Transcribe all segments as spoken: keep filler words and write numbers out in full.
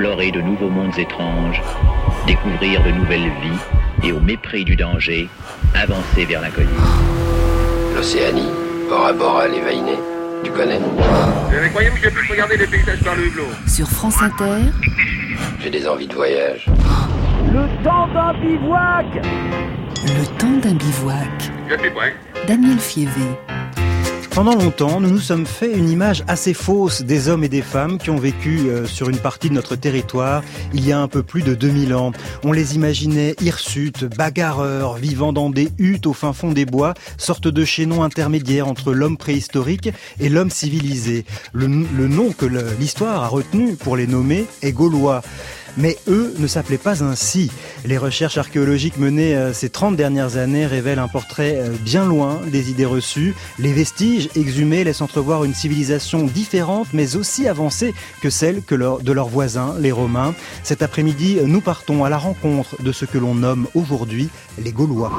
explorer de nouveaux mondes étranges, découvrir de nouvelles vies et au mépris du danger, avancer vers l'inconnu. L'Océanie, Bora Bora, les Vainés, tu connais? Vous avez croyé que je puisse regarder les paysages par le hublot? Sur France Inter, J'ai des envies de voyage. Le temps d'un bivouac. le temps d'un bivouac. Je suis prêt. Daniel Fievé. Pendant longtemps, nous nous sommes fait une image assez fausse des hommes et des femmes qui ont vécu euh, sur une partie de notre territoire il y a un peu plus de deux mille ans. On les imaginait hirsutes, bagarreurs, vivant dans des huttes au fin fond des bois, sorte de chaînon intermédiaire entre l'homme préhistorique et l'homme civilisé. Le, le nom que le, l'histoire a retenu pour les nommer est Gaulois. Mais eux ne s'appelaient pas ainsi. Les recherches archéologiques menées euh, ces trente dernières années révèlent un portrait euh, bien loin des idées reçues. Les vestiges exhumés laissent entrevoir une civilisation différente mais aussi avancée que celle que leur, de leurs voisins, les Romains. Cet après-midi, nous partons à la rencontre de ce que l'on nomme aujourd'hui les Gaulois.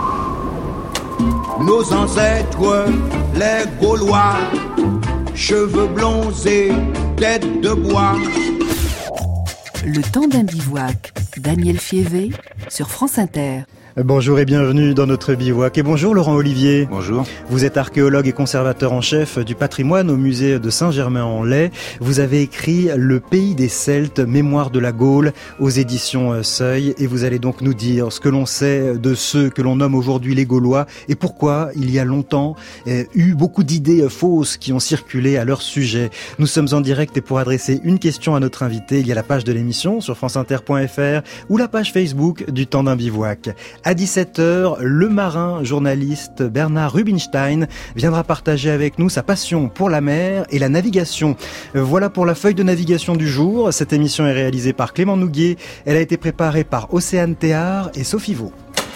Nos ancêtres, les Gaulois, cheveux blonds et tête de bois. Le temps d'un bivouac. Daniel Fievé sur France Inter. Bonjour et bienvenue dans notre bivouac. Et bonjour Laurent Olivier. Bonjour. Vous êtes archéologue et conservateur en chef du patrimoine au musée de Saint-Germain-en-Laye. Vous avez écrit Le pays des Celtes, mémoire de la Gaule aux éditions Seuil. Et vous allez donc nous dire ce que l'on sait de ceux que l'on nomme aujourd'hui les Gaulois et pourquoi il y a longtemps euh, eu beaucoup d'idées fausses qui ont circulé à leur sujet. Nous sommes en direct et pour adresser une question à notre invité, il y a la page de l'émission sur franceinter point f r ou la page Facebook du temps d'un bivouac. À dix-sept heures, le marin journaliste Bernard Rubinstein viendra partager avec nous sa passion pour la mer et la navigation. Voilà pour la feuille de navigation du jour. Cette émission est réalisée par Clément Nouguier. Elle a été préparée par Océane Théard et Sophie Vaux.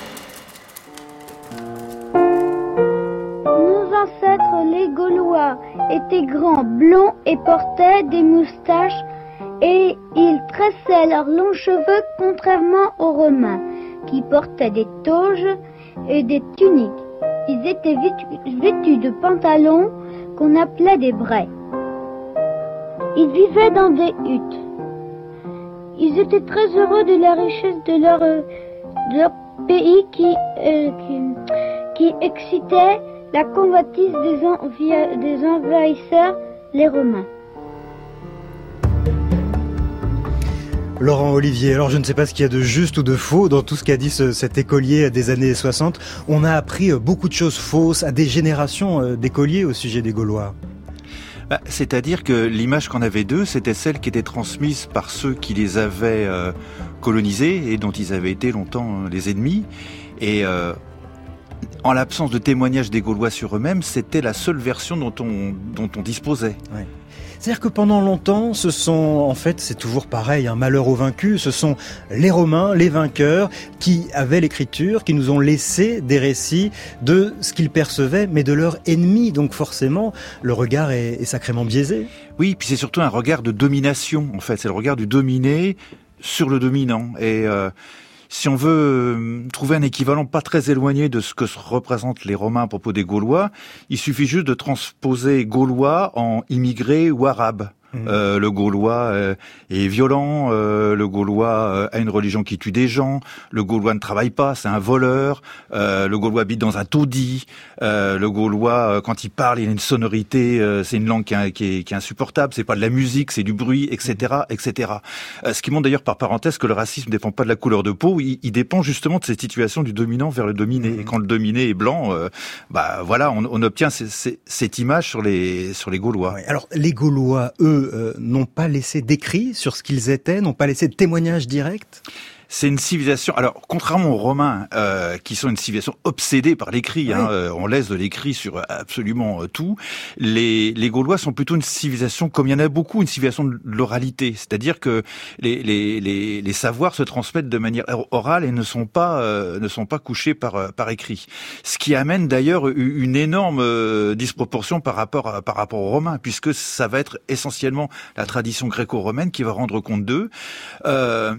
Nos ancêtres, les Gaulois, étaient grands, blonds et portaient des moustaches et ils tressaient leurs longs cheveux contrairement aux Romains, qui portaient des toges et des tuniques. Ils étaient vêtus, vêtus de pantalons qu'on appelait des braies. Ils vivaient dans des huttes. Ils étaient très heureux de la richesse de leur, de leur pays qui, euh, qui, qui excitait la convoitise des, envi- des envahisseurs, les Romains. Laurent Olivier, alors je ne sais pas ce qu'il y a de juste ou de faux dans tout ce qu'a dit ce, cet écolier des années soixante. On a appris beaucoup de choses fausses à des générations d'écoliers au sujet des Gaulois. Bah, c'est-à-dire que l'image qu'on avait d'eux, c'était celle qui était transmise par ceux qui les avaient euh, colonisés et dont ils avaient été longtemps euh, les ennemis. Et euh, en l'absence de témoignages des Gaulois sur eux-mêmes, c'était la seule version dont on, dont on disposait. Ouais. C'est-à-dire que pendant longtemps, ce sont, en fait, c'est toujours pareil, un malheur aux vaincus, ce sont les Romains, les vainqueurs, qui avaient l'écriture, qui nous ont laissé des récits de ce qu'ils percevaient, mais de leurs ennemis. Donc forcément, le regard est, est sacrément biaisé. Oui, puis c'est surtout un regard de domination, en fait. C'est le regard du dominé sur le dominant. Et euh, si on veut euh, trouver un équivalent pas très éloigné de ce que représentent les Romains à propos des Gaulois, il suffit juste de transposer Gaulois en immigrés ou arabes. Euh, le Gaulois euh, est violent, euh, le Gaulois euh, a une religion qui tue des gens, le Gaulois ne travaille pas, c'est un voleur, euh, le Gaulois habite dans un taudis, euh, le Gaulois, euh, quand il parle, il a une sonorité, euh, c'est une langue qui est, qui, est, qui est insupportable, c'est pas de la musique, c'est du bruit, et cetera, et cetera. Euh, ce qui montre d'ailleurs par parenthèse que le racisme ne dépend pas de la couleur de peau, il, il dépend justement de cette situation du dominant vers le dominé. Mmh. Et quand le dominé est blanc, euh, bah voilà, on, on obtient c- c- cette image sur les sur les Gaulois. Ouais, alors les Gaulois, eux, Euh, n'ont pas laissé d'écrit sur ce qu'ils étaient, n'ont pas laissé de témoignages directs? C'est une civilisation. Alors, contrairement aux Romains, euh, qui sont une civilisation obsédée par l'écrit, oui. hein, euh, on laisse de l'écrit sur absolument euh, tout. Les, les Gaulois sont plutôt une civilisation, comme il y en a beaucoup, une civilisation de l'oralité, c'est-à-dire que les, les, les, les savoirs se transmettent de manière orale et ne sont pas euh, ne sont pas couchés par par écrit. Ce qui amène d'ailleurs une énorme euh, disproportion par rapport à, par rapport aux Romains, puisque ça va être essentiellement la tradition gréco-romaine qui va rendre compte d'eux. Euh,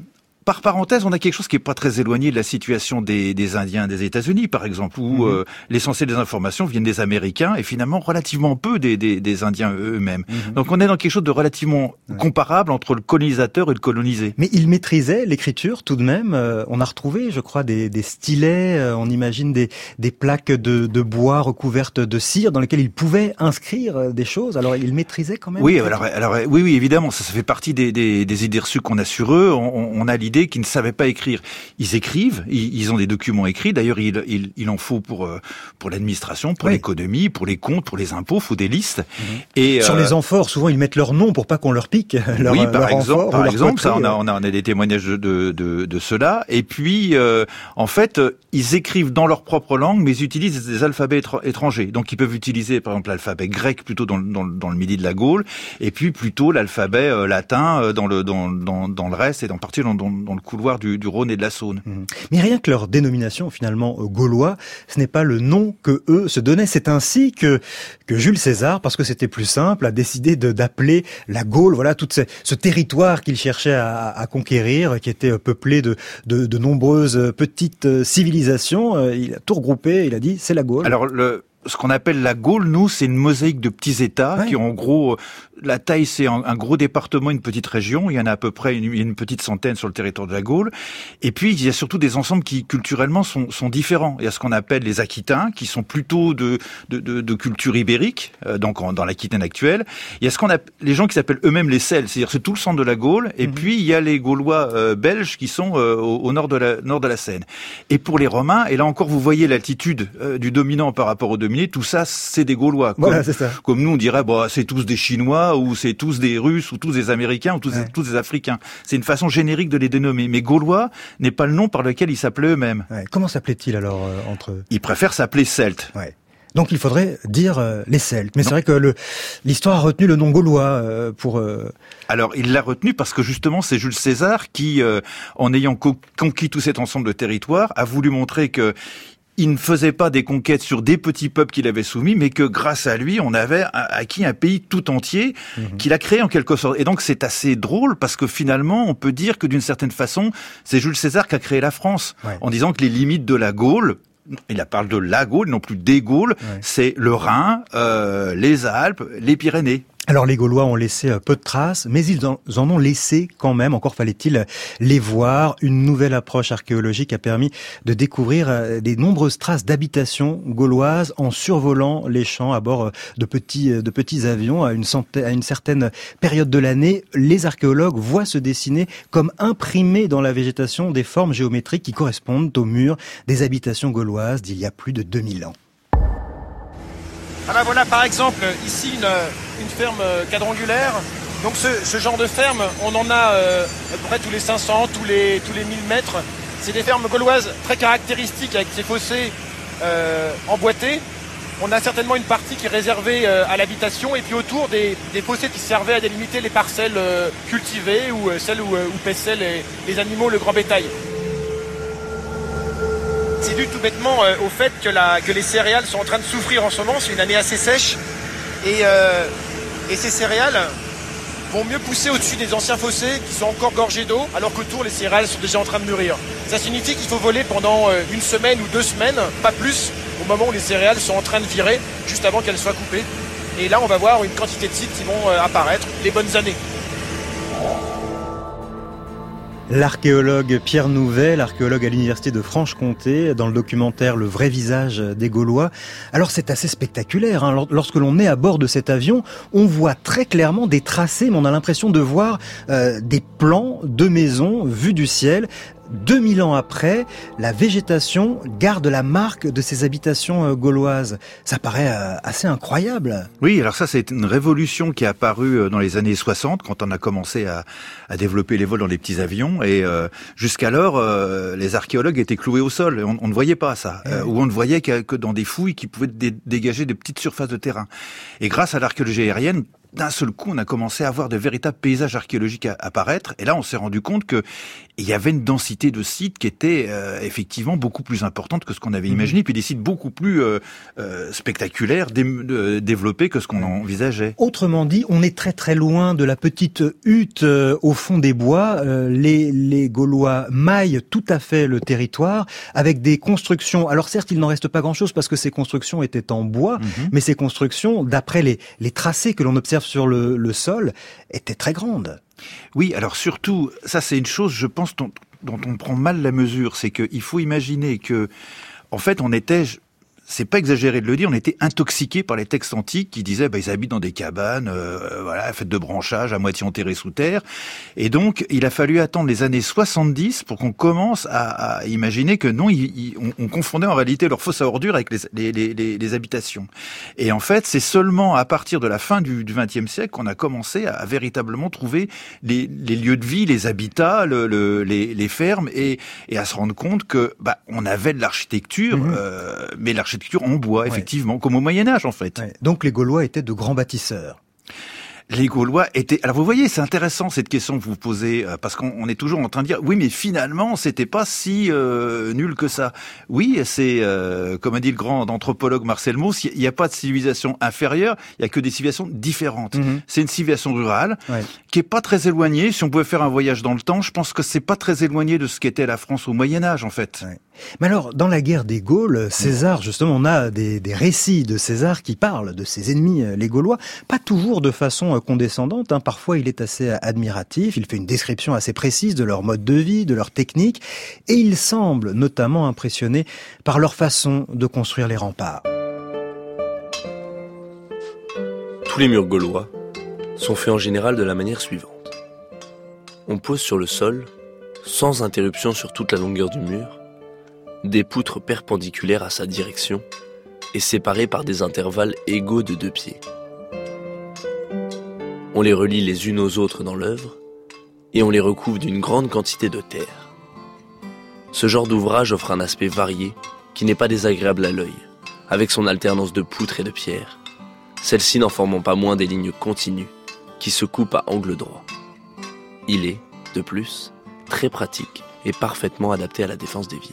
par parenthèse, on a quelque chose qui est pas très éloigné de la situation des, des Indiens des États-Unis, par exemple, où mmh. euh, l'essentiel des informations viennent des Américains et finalement relativement peu des, des, des Indiens eux-mêmes. Mmh. Donc on est dans quelque chose de relativement ouais. comparable entre le colonisateur et le colonisé. Mais il maîtrisait l'écriture tout de même. Euh, on a retrouvé, je crois, des, des stylets, euh, on imagine des, des plaques de, de bois recouvertes de cire dans lesquelles il pouvait inscrire des choses. Alors il maîtrisait quand même. Oui, alors, alors oui, oui, évidemment, ça, ça fait partie des, des, des idées reçues qu'on a sur eux. On, on a l'idée qu'ils ne savaient pas écrire. Ils écrivent, ils, ils ont des documents écrits. D'ailleurs, il, il, il en faut pour pour l'administration, pour oui. l'économie, pour les comptes, pour les impôts. Il faut des listes. Mmh. Et sur euh, les amphores, souvent ils mettent leur nom pour pas qu'on leur pique. Leur, oui, par leur exemple, amphore, par leur exemple, ça, on a, euh... on a, on a des témoignages de de, de, de cela. Et puis, euh, en fait, ils écrivent dans leur propre langue, mais ils utilisent des alphabets étrangers. Donc, ils peuvent utiliser, par exemple, l'alphabet grec plutôt dans, dans, dans le midi de la Gaule, et puis plutôt l'alphabet euh, latin euh, dans le dans, dans dans le reste et en partie dans, dans, dans le couloir du, du Rhône et de la Saône. Mmh. Mais rien que leur dénomination finalement euh, gaulois, ce n'est pas le nom que eux se donnaient. C'est ainsi que que Jules César, parce que c'était plus simple, a décidé de, d'appeler la Gaule, voilà, tout ce, ce territoire qu'il cherchait à, à conquérir, qui était peuplé de, de, de nombreuses petites civilisations. Il a tout regroupé, il a dit c'est la Gaule. Alors le ce qu'on appelle la Gaule, nous, c'est une mosaïque de petits États ouais. qui ont en gros, la taille, c'est un, un gros département, une petite région. Il y en a à peu près une, une petite centaine sur le territoire de la Gaule. Et puis, il y a surtout des ensembles qui, culturellement, sont, sont différents. Il y a ce qu'on appelle les Aquitains, qui sont plutôt de, de, de, de culture ibérique, euh, donc en, dans l'Aquitaine actuelle. Il y a ce qu'on appelle les gens qui s'appellent eux-mêmes les Celtes, c'est-à-dire c'est tout le centre de la Gaule. Et mmh. puis, il y a les Gaulois euh, belges qui sont euh, au, au nord de la, nord de la Seine. Et pour les Romains, et là encore, vous voyez l'altitude euh, du dominant par rapport au dominé. Tout ça, c'est des Gaulois. Comme, voilà, c'est ça. Comme nous, on dirait, bah, c'est tous des Chinois, ou c'est tous des Russes, ou tous des Américains, ou tous, ouais. tous des Africains. C'est une façon générique de les dénommer. Mais Gaulois n'est pas le nom par lequel ils s'appelaient eux-mêmes. Ouais. Comment s'appelaient-ils alors euh, entre eux ? Ils préfèrent s'appeler Celtes. Ouais. Donc il faudrait dire euh, les Celtes. Mais non. C'est vrai que le, l'histoire a retenu le nom gaulois euh, pour... Euh... Alors il l'a retenu parce que justement c'est Jules César qui, euh, en ayant co- conquis tout cet ensemble de territoires, a voulu montrer que il ne faisait pas des conquêtes sur des petits peuples qu'il avait soumis, mais que grâce à lui, on avait acquis un pays tout entier mmh. qu'il a créé en quelque sorte. Et donc c'est assez drôle parce que finalement, on peut dire que d'une certaine façon, c'est Jules César qui a créé la France, ouais. en disant que les limites de la Gaule, il parle de la Gaule, non plus des Gaules, ouais. c'est le Rhin, euh, les Alpes, les Pyrénées. Alors les Gaulois ont laissé peu de traces, mais ils en, ils en ont laissé quand même, encore fallait-il les voir. Une nouvelle approche archéologique a permis de découvrir des nombreuses traces d'habitations gauloises en survolant les champs à bord de petits, de petits avions. À une, centaine, à une certaine période de l'année, les archéologues voient se dessiner comme imprimées dans la végétation des formes géométriques qui correspondent aux murs des habitations gauloises d'il y a plus de deux mille ans. Ah ben voilà par exemple ici une, une ferme quadrangulaire. Donc ce, ce genre de ferme, on en a euh, à peu près tous les cinq cents, tous les, tous les mille mètres. C'est des fermes gauloises très caractéristiques avec ces fossés euh, emboîtés. On a certainement une partie qui est réservée euh, à l'habitation et puis autour des, des fossés qui servaient à délimiter les parcelles euh, cultivées ou euh, celles où, euh, où paissaient les, les animaux, le grand bétail. C'est dû tout bêtement euh, au fait que, la, que les céréales sont en train de souffrir en ce moment. C'est une année assez sèche. Et, euh, et ces céréales vont mieux pousser au-dessus des anciens fossés qui sont encore gorgés d'eau, alors qu'autour les céréales sont déjà en train de mûrir. Ça signifie qu'il faut voler pendant euh, une semaine ou deux semaines, pas plus, au moment où les céréales sont en train de virer, juste avant qu'elles soient coupées. Et là, on va voir une quantité de sites qui vont euh, apparaître, les bonnes années. L'archéologue Pierre Nouvel, archéologue à l'université de Franche-Comté, dans le documentaire Le vrai visage des Gaulois. Alors c'est assez spectaculaire, hein. Lorsque l'on est à bord de cet avion, on voit très clairement des tracés, mais on a l'impression de voir euh, des plans de maisons vus du ciel. deux mille ans après, la végétation garde la marque de ces habitations gauloises. Ça paraît assez incroyable. Oui, alors ça, c'est une révolution qui est apparue dans les années soixante, quand on a commencé à, à développer les vols dans les petits avions. Et euh, jusqu'alors, euh, les archéologues étaient cloués au sol. On, on ne voyait pas ça. Euh, ou on ne voyait que, que dans des fouilles qui pouvaient dé- dégager des petites surfaces de terrain. Et grâce à l'archéologie aérienne, d'un seul coup, on a commencé à voir de véritables paysages archéologiques apparaître. Et là, on s'est rendu compte que il y avait une densité de sites qui était euh, effectivement beaucoup plus importante que ce qu'on avait imaginé, mmh. puis des sites beaucoup plus euh, euh, spectaculaires, dé- de, développés que ce qu'on envisageait. Autrement dit, on est très très loin de la petite hutte euh, au fond des bois. Euh, les, les Gaulois maillent tout à fait le territoire avec des constructions. Alors certes, il n'en reste pas grand-chose parce que ces constructions étaient en bois, mmh. mais ces constructions, d'après les, les tracés que l'on observe sur le, le sol, étaient très grandes. Oui, alors surtout, ça c'est une chose, je pense, dont, dont on prend mal la mesure, c'est qu'il faut imaginer que, en fait, on était, c'est pas exagéré de le dire, on était intoxiqués par les textes antiques qui disaient, bah, ils habitent dans des cabanes, euh, voilà, faites de branchage, à moitié enterrés sous terre. Et donc, il a fallu attendre les années soixante-dix pour qu'on commence à, à imaginer que non, il, il, on, on confondait en réalité leur fosse à ordures avec les, les, les, les habitations. Et en fait, c'est seulement à partir de la fin du vingtième siècle qu'on a commencé à, à véritablement trouver les, les lieux de vie, les habitats, le, le, les, les fermes, et, et à se rendre compte que, bah, on avait de l'architecture, mmh. euh, mais l'architecture en bois, effectivement, ouais. comme au Moyen-Âge, en fait. Ouais. Donc les Gaulois étaient de grands bâtisseurs. Les Gaulois étaient... Alors vous voyez, c'est intéressant cette question que vous posez, parce qu'on on est toujours en train de dire, oui, mais finalement, c'était pas si euh, nul que ça. Oui, c'est, euh, comme a dit le grand anthropologue Marcel Mauss, il n'y a pas de civilisation inférieure, il n'y a que des civilisations différentes. Mm-hmm. C'est une civilisation rurale, ouais. qui est pas très éloignée. Si on pouvait faire un voyage dans le temps, je pense que c'est pas très éloigné de ce qu'était la France au Moyen-Âge, en fait. Ouais. Mais alors, dans la guerre des Gaules, César, justement, on a des, des récits de César qui parlent de ses ennemis, les Gaulois, pas toujours de façon condescendante, hein. Parfois il est assez admiratif, il fait une description assez précise de leur mode de vie, de leur technique, et il semble notamment impressionné par leur façon de construire les remparts. Tous les murs gaulois sont faits en général de la manière suivante. On pose sur le sol, sans interruption sur toute la longueur du mur, des poutres perpendiculaires à sa direction et séparées par des intervalles égaux de deux pieds. On les relie les unes aux autres dans l'œuvre et on les recouvre d'une grande quantité de terre. Ce genre d'ouvrage offre un aspect varié qui n'est pas désagréable à l'œil, avec son alternance de poutres et de pierres, celles-ci n'en formant pas moins des lignes continues qui se coupent à angle droit. Il est, de plus, très pratique et parfaitement adapté à la défense des villes.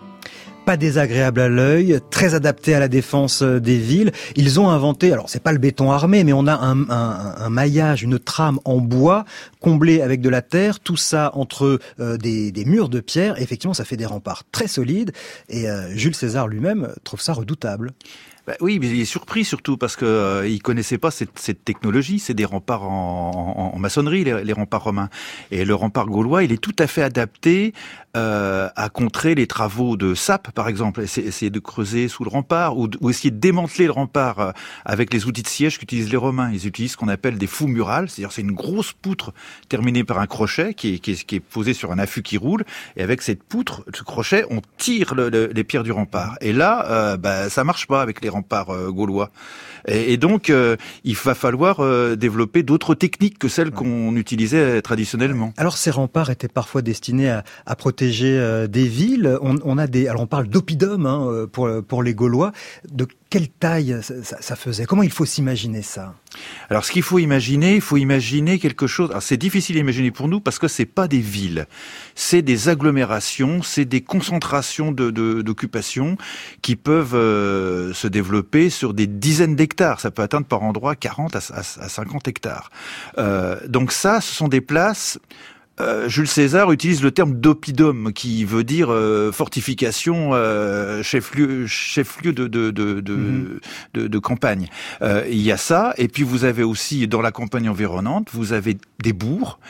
Pas désagréable à l'œil, très adapté à la défense des villes. Ils ont inventé, alors c'est pas le béton armé, mais on a un, un, un maillage, une trame en bois comblée avec de la terre, tout ça entre euh, des, des murs de pierre. Et effectivement, ça fait des remparts très solides. Et euh, Jules César lui-même trouve ça redoutable. Bah oui, mais il est surpris surtout parce que euh, il connaissait pas cette, cette technologie. C'est des remparts en, en, en maçonnerie, les, les remparts romains. Et le rempart gaulois, il est tout à fait adapté euh, à contrer les travaux de sape, par exemple. Essayer de creuser sous le rempart ou, ou essayer de démanteler le rempart euh, avec les outils de siège qu'utilisent les Romains. Ils utilisent ce qu'on appelle des fous murales, c'est-à-dire c'est une grosse poutre terminée par un crochet qui est, qui est, qui est posé sur un affût qui roule. Et avec cette poutre, ce crochet, on tire le, le, les pierres du rempart. Et là, euh, bah, ça marche pas avec les remparts euh, gaulois. Et, et donc, euh, il va falloir euh, développer d'autres techniques que celles qu'on utilisait traditionnellement. Alors, ces remparts étaient parfois destinés à, à protéger euh, des villes. On, on a des, alors on parle d'oppidum hein, pour pour les Gaulois. De quelle taille ça, ça, ça faisait? Comment il faut s'imaginer ça? Alors, ce qu'il faut imaginer, il faut imaginer quelque chose. Alors, c'est difficile à imaginer pour nous parce que c'est pas des villes, c'est des agglomérations, c'est des concentrations de, de d'occupation qui peuvent euh, se développer sur des dizaines d'hectares. Ça peut atteindre par endroit quarante à cinquante hectares. Euh, donc ça, ce sont des places. Euh, Jules César utilise le terme d'oppidum, qui veut dire euh, fortification, euh, chef-lieu, chef-lieu de de de de, mmh. de, de campagne. Euh, il y a ça, et puis vous avez aussi dans la campagne environnante, vous avez des bourgs,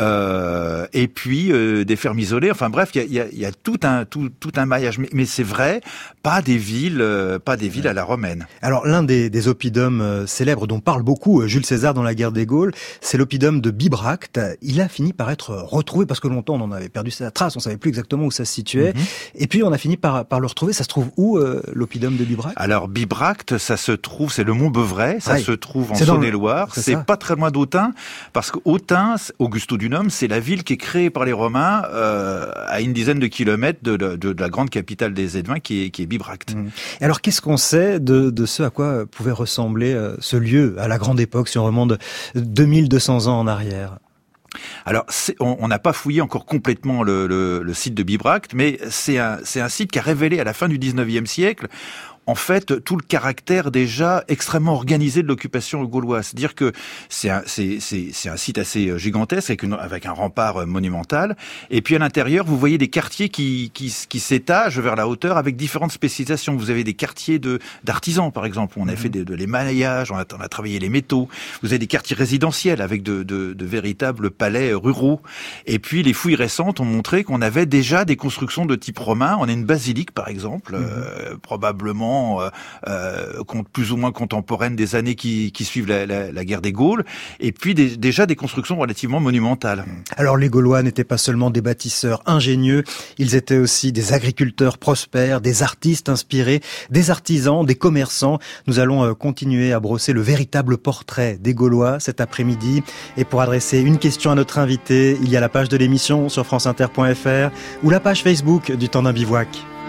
euh, et puis euh, des fermes isolées. Enfin bref, il y a, il y a, il y a tout un tout tout un maillage. Mais, mais c'est vrai, pas des villes, euh, pas des villes à la romaine. Alors l'un des, des oppidums euh, célèbres dont parle beaucoup euh, Jules César dans la guerre des Gaules, c'est l'oppidum de Bibracte. Il a fini par être retrouvé, parce que longtemps on en avait perdu sa trace, on savait plus exactement où ça se situait. Mm-hmm. Et puis on a fini par, par le retrouver. Ça se trouve où, euh, l'oppidum de Bibracte? Alors Bibracte, ça se trouve, c'est le Mont Beuvray, ça Aïe. se trouve en C'est dans le- Saône-et-Loire. c'est C'est ça. pas très loin d'Autun, parce qu'Autun, Augusto Dunum, c'est la ville qui est créée par les Romains euh, à une dizaine de kilomètres de, de, de la grande capitale des Édouins, qui est, qui est Bibracte. Mmh. Et alors, qu'est-ce qu'on sait de, de ce à quoi pouvait ressembler euh, ce lieu à la grande époque, si on remonte deux mille deux cents ans en arrière? Alors, c'est, on n'a pas fouillé encore complètement le, le, le site de Bibracte, mais c'est un, c'est un site qui a révélé à la fin du dix-neuvième siècle, en fait, tout le caractère déjà extrêmement organisé de l'occupation gauloise. C'est-à-dire que c'est un, c'est, c'est, c'est un site assez gigantesque, avec, une, avec un rempart monumental. Et puis à l'intérieur, vous voyez des quartiers qui, qui, qui s'étagent vers la hauteur avec différentes spécialisations. Vous avez des quartiers de, d'artisans, par exemple, où on a fait de, de l'émaillage, on a, on a travaillé les métaux. Vous avez des quartiers résidentiels avec de, de, de véritables palais ruraux. Et puis les fouilles récentes ont montré qu'on avait déjà des constructions de type romain. On a une basilique, par exemple, mmh. euh, probablement Euh, euh, plus ou moins contemporaine des années qui, qui suivent la, la, la guerre des Gaules, et puis des, déjà des constructions relativement monumentales. Alors les Gaulois n'étaient pas seulement des bâtisseurs ingénieux, ils étaient aussi des agriculteurs prospères, des artistes inspirés, des artisans, des commerçants. Nous allons continuer à brosser le véritable portrait des Gaulois cet après-midi. Et pour adresser une question à notre invité, il y a la page de l'émission sur franceinter point f r ou la page Facebook du Temps d'un bivouac.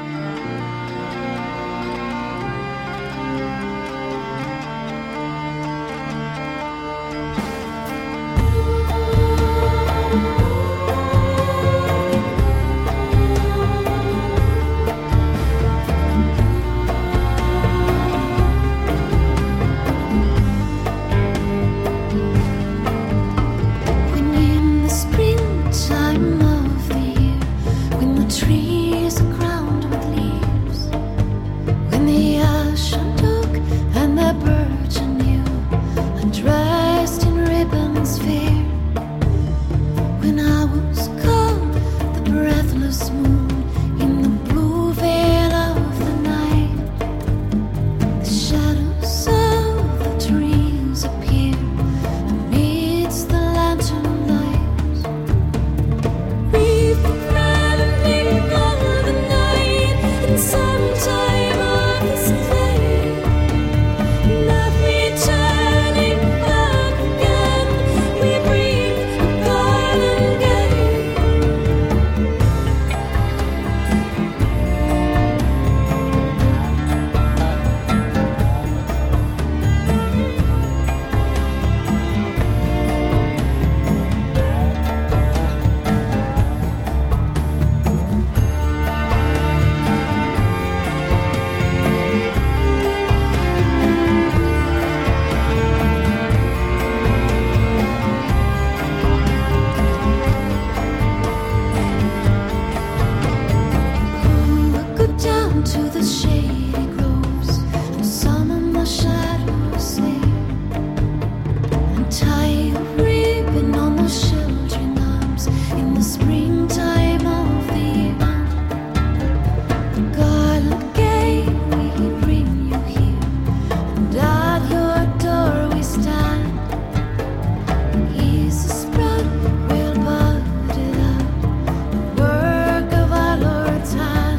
Trees are crowned with leaves. When the ocean took and the birch anew, undressed in ribbons fair. When I was cold, the breathless moon in the blue veil of the night. The shadows of the trees appear amidst the lantern lights. We've been running all the night, and sometime of this day, not returning back again, we breathe a garden gate. Go down to the shady groves and summon the shadows there, and tie a ribbon on the sheltering arms in the springtime of the year. The garland gay we bring you here, and at your door we stand. Here's a sprout well budded up, work of our Lord's hand.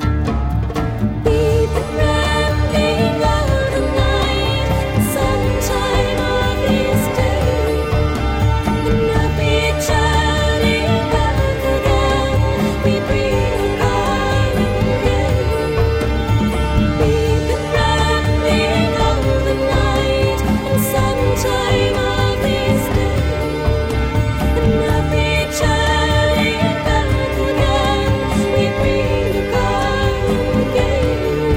We've been running all the night, sometime of this day, and not returning back again, we breathe a garden gate. We've been running all the night, and sometime of this day, and not returning back again, we breathe a garden gate.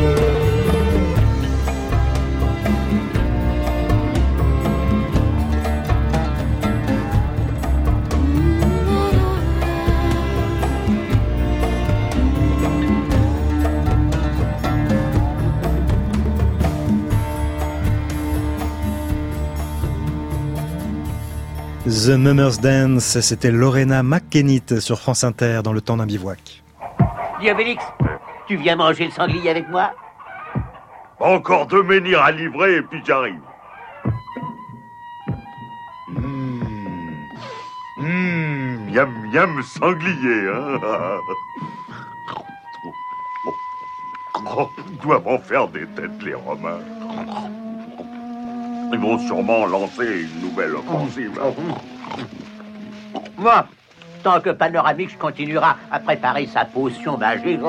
The Mummer's Dance, c'était Lorena McKennitt sur France Inter dans le Temps d'un bivouac. Dis Obélix, tu viens manger le sanglier avec moi? Encore deux menhirs à livrer et puis j'arrive. Mmh, miam miam sanglier, hein. Oh, ils doivent en faire des têtes, les Romains. Ils vont sûrement lancer une nouvelle offensive. Moi, tant que Panoramix continuera à préparer sa potion magique...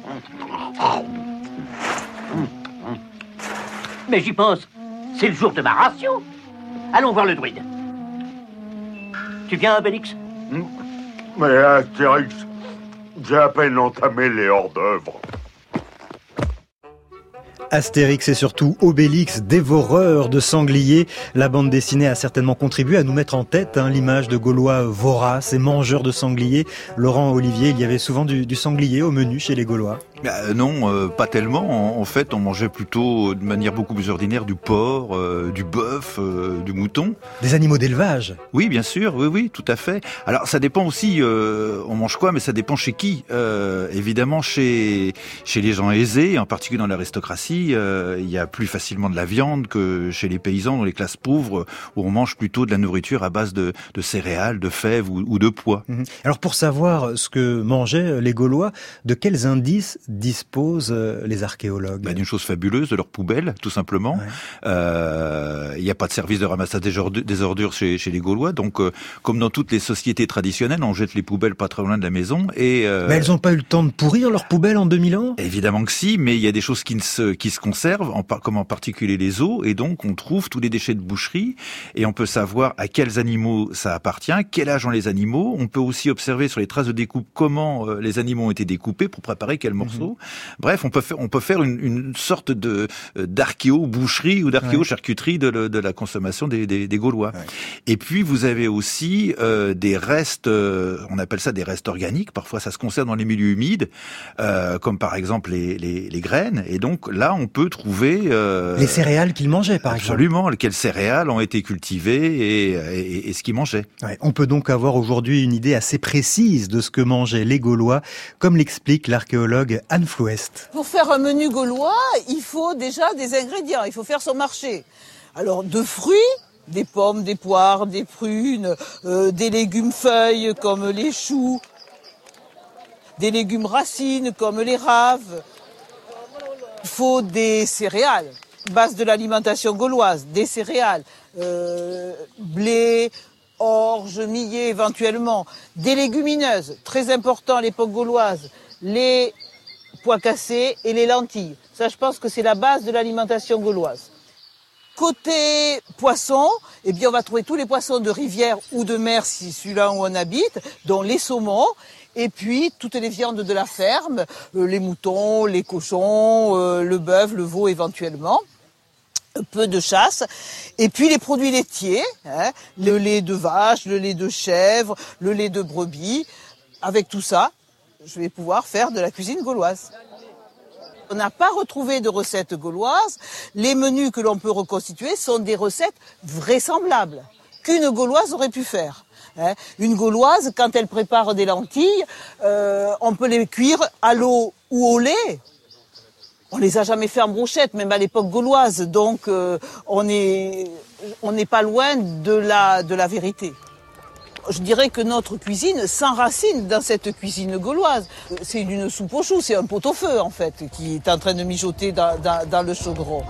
Mais j'y pense, c'est le jour de ma ration. Allons voir le druide. Tu viens, Obélix? Mais Astérix, j'ai à peine entamé les hors-d'œuvre. Astérix et surtout Obélix, dévoreur de sangliers. La bande dessinée a certainement contribué à nous mettre en tête hein, l'image de Gaulois voraces et mangeurs de sangliers. Laurent Olivier, il y avait souvent du, du sanglier au menu chez les Gaulois. Euh, non, euh, pas tellement. En, en fait, on mangeait plutôt de manière beaucoup plus ordinaire du porc, euh, du bœuf, euh, du mouton. Des animaux d'élevage. Oui, bien sûr, oui, oui, tout à fait. Alors, ça dépend aussi, euh, on mange quoi, mais ça dépend chez qui. Euh, évidemment, chez chez les gens aisés, en particulier dans l'aristocratie, euh, il y a plus facilement de la viande que chez les paysans, dans les classes pauvres, où on mange plutôt de la nourriture à base de, de céréales, de fèves ou, ou de pois. Mmh. Alors, pour savoir ce que mangeaient les Gaulois, de quels indices disposent les archéologues? Bah, d'une chose fabuleuse, de leurs poubelles, tout simplement. Il ouais. euh, n'y a pas de service de ramassage des ordures, des ordures chez, chez les Gaulois, donc euh, comme dans toutes les sociétés traditionnelles, on jette les poubelles pas très loin de la maison. Et euh, mais elles n'ont pas eu le temps de pourrir leurs poubelles en deux mille ans? Évidemment que si, mais il y a des choses qui, ne se, qui se conservent, en, comme en particulier les os, et donc on trouve tous les déchets de boucherie, et on peut savoir à quels animaux ça appartient, quel âge ont les animaux. On peut aussi observer sur les traces de découpe comment euh, les animaux ont été découpés pour préparer quel morceau. Mmh. Bref, on peut faire, on peut faire une, une sorte de d'archéo-boucherie ou d'archéo-charcuterie de, de la consommation des, des, des Gaulois. Ouais. Et puis vous avez aussi euh, des restes, euh, on appelle ça des restes organiques. Parfois, ça se conserve dans les milieux humides, euh, comme par exemple les, les, les graines. Et donc là, on peut trouver euh, les céréales qu'ils mangeaient, par absolument, exemple. Quelles céréales ont été cultivées et, et, et ce qu'ils mangeaient. Ouais, on peut donc avoir aujourd'hui une idée assez précise de ce que mangeaient les Gaulois, comme l'explique l'archéologue Anne Flouest. Pour faire un menu gaulois, il faut déjà des ingrédients, il faut faire son marché. Alors, de fruits, des pommes, des poires, des prunes, euh, des légumes feuilles comme les choux, des légumes racines comme les raves. Il faut des céréales, base de l'alimentation gauloise, des céréales, euh, blé, orge, millet éventuellement, des légumineuses, très important à l'époque gauloise, les pois cassés et les lentilles. Ça, je pense que c'est la base de l'alimentation gauloise. Côté poissons, eh bien, on va trouver tous les poissons de rivière ou de mer, si celui-là où on habite, dont les saumons, et puis toutes les viandes de la ferme, euh, les moutons, les cochons, euh, le bœuf, le veau éventuellement. Peu de chasse, et puis les produits laitiers, hein, le lait de vache, le lait de chèvre, le lait de brebis. Avec tout ça, je vais pouvoir faire de la cuisine gauloise. On n'a pas retrouvé de recettes gauloises. Les menus que l'on peut reconstituer sont des recettes vraisemblables qu'une gauloise aurait pu faire. Hein. Une gauloise, quand elle prépare des lentilles, euh, on peut les cuire à l'eau ou au lait. On les a jamais fait en brochette, même à l'époque gauloise, donc euh, on est on n'est pas loin de la de la vérité. Je dirais que notre cuisine s'enracine dans cette cuisine gauloise. C'est une soupe aux choux, c'est un pot-au-feu en fait, qui est en train de mijoter dans, dans, dans le chaudron.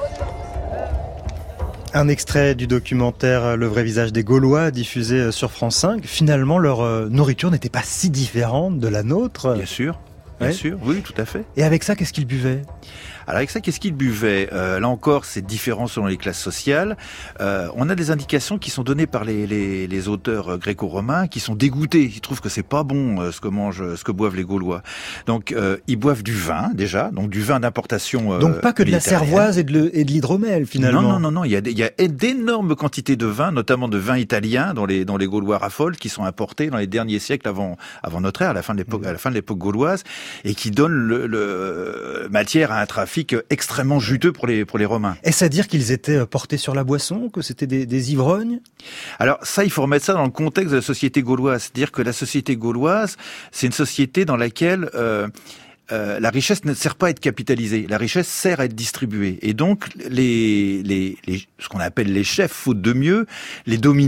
Un extrait du documentaire Le vrai visage des Gaulois, diffusé sur France cinq. Finalement, leur euh, nourriture n'était pas si différente de la nôtre. Bien sûr. Bien ouais. sûr, oui, tout à fait. Et avec ça, qu'est-ce qu'ils buvaient ? Alors avec ça, qu'est-ce qu'ils buvaient ? euh, Là encore, c'est différent selon les classes sociales. Euh, on a des indications qui sont données par les, les, les auteurs gréco-romains qui sont dégoûtés. Ils trouvent que c'est pas bon euh, ce que mangent, ce que boivent les Gaulois. Donc euh, ils boivent du vin déjà, donc du vin d'importation. Euh, donc pas que de la cervoise et de, le, et de l'hydromel finalement. Non, non, non, non. Il y a, des, il y a d'énormes quantités de vin, notamment de vin italien, dont les, dont les Gaulois raffolent, qui sont importés dans les derniers siècles avant, avant notre ère, à la fin de l'époque, mmh. à la fin de l'époque gauloise, et qui donnent le, le matière à un trafic extrêmement juteux pour les pour les Romains. Est-ce à dire qu'ils étaient portés sur la boisson, que c'était des, des ivrognes ? Alors ça, il faut remettre ça dans le contexte de la société gauloise. C'est-à-dire que la société gauloise, c'est une société dans laquelle euh, euh, la richesse ne sert pas à être capitalisée. La richesse sert à être distribuée. Et donc les les, les ce qu'on appelle les chefs, faute de mieux, les dominants,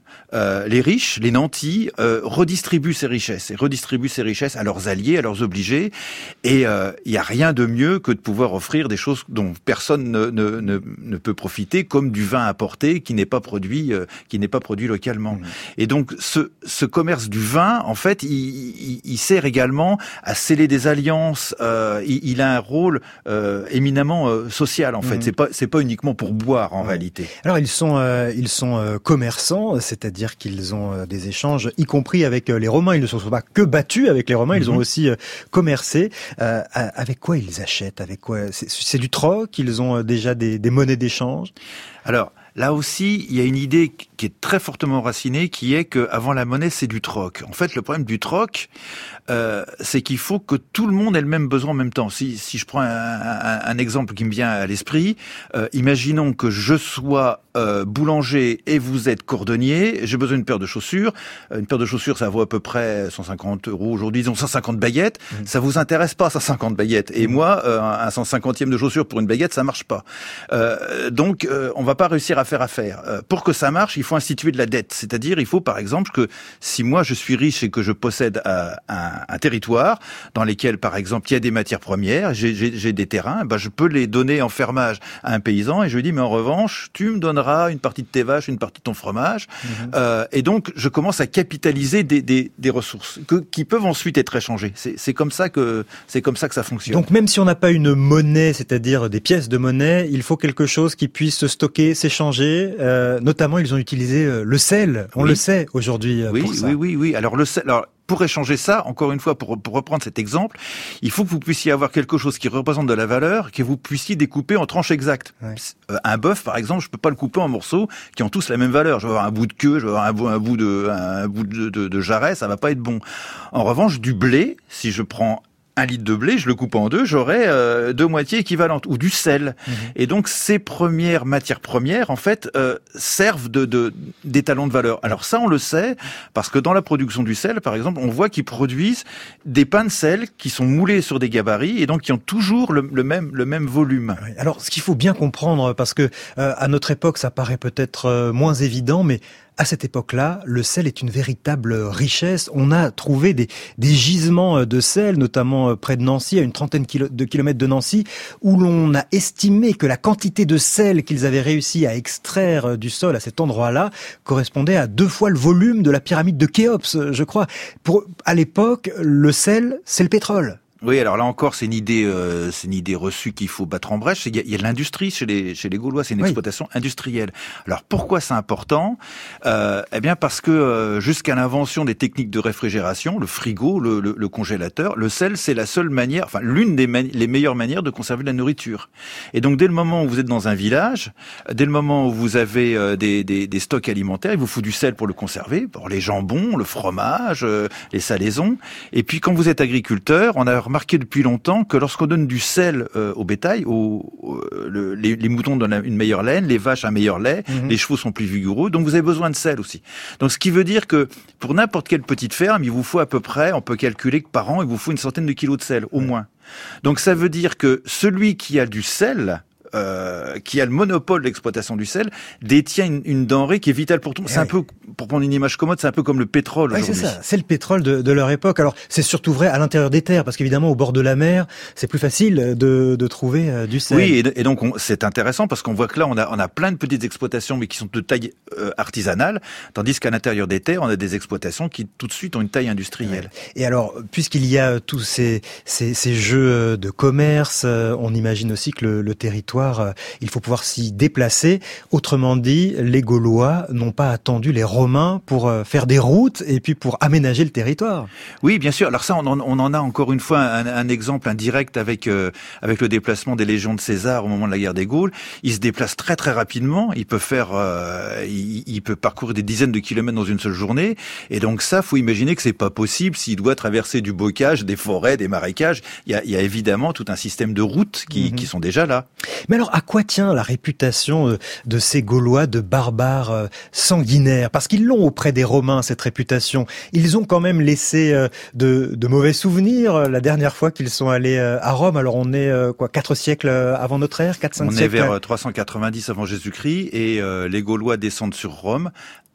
euh, les riches, les nantis, euh, redistribuent ces richesses et redistribuent ces richesses à leurs alliés, à leurs obligés. Et il euh, y a rien de mieux que de pouvoir offrir des choses dont personne ne, ne, ne, ne peut profiter, comme du vin importé qui n'est pas produit, euh, qui n'est pas produit localement. Mmh. Et donc ce, ce commerce du vin, en fait, il, il, il sert également à sceller des alliances. Euh, il, il a un rôle euh, éminemment euh, social, en fait. Mmh. C'est pas, c'est pas uniquement pour boire en mmh. réalité. Alors ils sont, euh, ils sont euh, commerçants, c'est-à-dire qu'ils ont euh, des échanges, y compris avec euh, les Romains. Ils ne se sont pas que battus avec les Romains, ils mmh. ont aussi euh, commercé. Euh, avec quoi ils achètent? Avec quoi? C'est, c'est du troc? Ils ont euh, déjà des, des monnaies d'échange? Alors, là aussi, il y a une idée qui est très fortement enracinée, qui est qu'avant la monnaie, c'est du troc. En fait, le problème du troc, euh, c'est qu'il faut que tout le monde ait le même besoin en même temps. Si, si je prends un, un, un exemple qui me vient à l'esprit, euh, imaginons que je sois euh, boulanger et vous êtes cordonnier, j'ai besoin d'une paire de chaussures. Une paire de chaussures, ça vaut à peu près cent cinquante euros aujourd'hui, disons cent cinquante baguettes. Mmh. Ça vous intéresse pas, cent cinquante baguettes. Et mmh. moi, euh, un cent cinquantième de chaussures pour une baguette, ça marche pas. Euh, donc, euh, on va pas réussir à faire affaire. Euh, pour que ça marche, il faut instituer de la dette. C'est-à-dire, il faut par exemple que si moi je suis riche et que je possède euh, un, un territoire dans lequel, par exemple, il y a des matières premières, j'ai, j'ai, j'ai des terrains, ben je peux les donner en fermage à un paysan et je lui dis, mais en revanche, tu me donneras une partie de tes vaches, une partie de ton fromage. Mmh. Euh, et donc, je commence à capitaliser des, des, des ressources que, qui peuvent ensuite être échangées. C'est, c'est comme ça que c'est comme ça que ça fonctionne. Donc, même si on n'a pas une monnaie, c'est-à-dire des pièces de monnaie, il faut quelque chose qui puisse se stocker, s'échanger. Euh, notamment, ils ont utilisé euh, le sel. On oui. le sait aujourd'hui. Euh, oui, pour ça. oui, oui, oui. Alors le sel. Alors, pour échanger ça, encore une fois, pour, pour reprendre cet exemple, il faut que vous puissiez avoir quelque chose qui représente de la valeur, que vous puissiez découper en tranches exactes. Ouais. Euh, un bœuf, par exemple, je peux pas le couper en morceaux qui ont tous la même valeur. Je vais avoir un bout de queue, je vais avoir un bout, un bout de, un bout de, de, de jarret, ça va pas être bon. En revanche, du blé, si je prends un litre de blé, je le coupe en deux, j'aurai euh, deux moitiés équivalentes, ou du sel. Mmh. Et donc, ces premières matières premières, en fait, euh, servent de, de d'étalons de valeur. Alors ça, on le sait, parce que dans la production du sel, par exemple, on voit qu'ils produisent des pains de sel qui sont moulés sur des gabarits, et donc qui ont toujours le, le même le même volume. Alors, ce qu'il faut bien comprendre, parce que euh, à notre époque, ça paraît peut-être euh, moins évident, mais à cette époque-là, le sel est une véritable richesse. On a trouvé des, des gisements de sel, notamment près de Nancy, à une trentaine de kilomètres de Nancy, où l'on a estimé que la quantité de sel qu'ils avaient réussi à extraire du sol à cet endroit-là correspondait à deux fois le volume de la pyramide de Khéops, je crois. Pour, à l'époque, le sel, c'est le pétrole. Oui, alors là encore, c'est une idée, euh, c'est une idée reçue qu'il faut battre en brèche. Il y a, il y a de l'industrie chez les chez les Gaulois, c'est une oui. exploitation industrielle. Alors pourquoi c'est important? euh, Eh bien parce que euh, jusqu'à l'invention des techniques de réfrigération, le frigo, le, le, le congélateur, le sel, c'est la seule manière, enfin l'une des mani- les meilleures manières de conserver de la nourriture. Et donc dès le moment où vous êtes dans un village, dès le moment où vous avez euh, des, des, des stocks alimentaires, il vous faut du sel pour le conserver, pour les jambons, le fromage, euh, les salaisons. Et puis quand vous êtes agriculteur, on a remarqué depuis longtemps que lorsqu'on donne du sel euh, au bétail, au, euh, le, les, les moutons donnent une meilleure laine, les vaches un meilleur lait, mmh. les chevaux sont plus vigoureux, donc vous avez besoin de sel aussi. Donc ce qui veut dire que pour n'importe quelle petite ferme, il vous faut à peu près, on peut calculer que par an, il vous faut une centaine de kilos de sel, au mmh. moins. Donc ça veut dire que celui qui a du sel, Euh, qui a le monopole de l'exploitation du sel, détient une, une denrée qui est vitale pour tout le monde. C'est oui. un peu, pour prendre une image commode, c'est un peu comme le pétrole oui, aujourd'hui. C'est ça, c'est le pétrole de, de leur époque. Alors, c'est surtout vrai à l'intérieur des terres, parce qu'évidemment, au bord de la mer, c'est plus facile de, de trouver euh, du sel. Oui, et, et donc on, c'est intéressant parce qu'on voit que là, on a, on a plein de petites exploitations, mais qui sont de taille euh, artisanale, tandis qu'à l'intérieur des terres, on a des exploitations qui tout de suite ont une taille industrielle. Et alors, puisqu'il y a tous ces, ces, ces jeux de commerce, on imagine aussi que le, le territoire, il faut pouvoir s'y déplacer. Autrement dit, les Gaulois n'ont pas attendu les Romains pour faire des routes et puis pour aménager le territoire. Oui, bien sûr. Alors ça, on en, on en a encore une fois un, un exemple indirect avec euh, avec le déplacement des légions de César au moment de la guerre des Gaules. Ils se déplacent très très rapidement. Ils peuvent faire, euh, ils, ils peuvent parcourir des dizaines de kilomètres dans une seule journée. Et donc ça, faut imaginer que c'est pas possible s'il doit traverser du bocage, des forêts, des marécages. Il y a, il y a évidemment tout un système de routes qui, mmh. qui sont déjà là. Mais alors, à quoi tient la réputation de ces Gaulois de barbares sanguinaires? Parce qu'ils l'ont auprès des Romains, cette réputation. Ils ont quand même laissé de, de mauvais souvenirs la dernière fois qu'ils sont allés à Rome. Alors on est quoi, quatre siècles avant notre ère, quatre cinq siècles. On est vers trois cent quatre-vingt-dix avant Jésus-Christ et euh, les Gaulois descendent sur Rome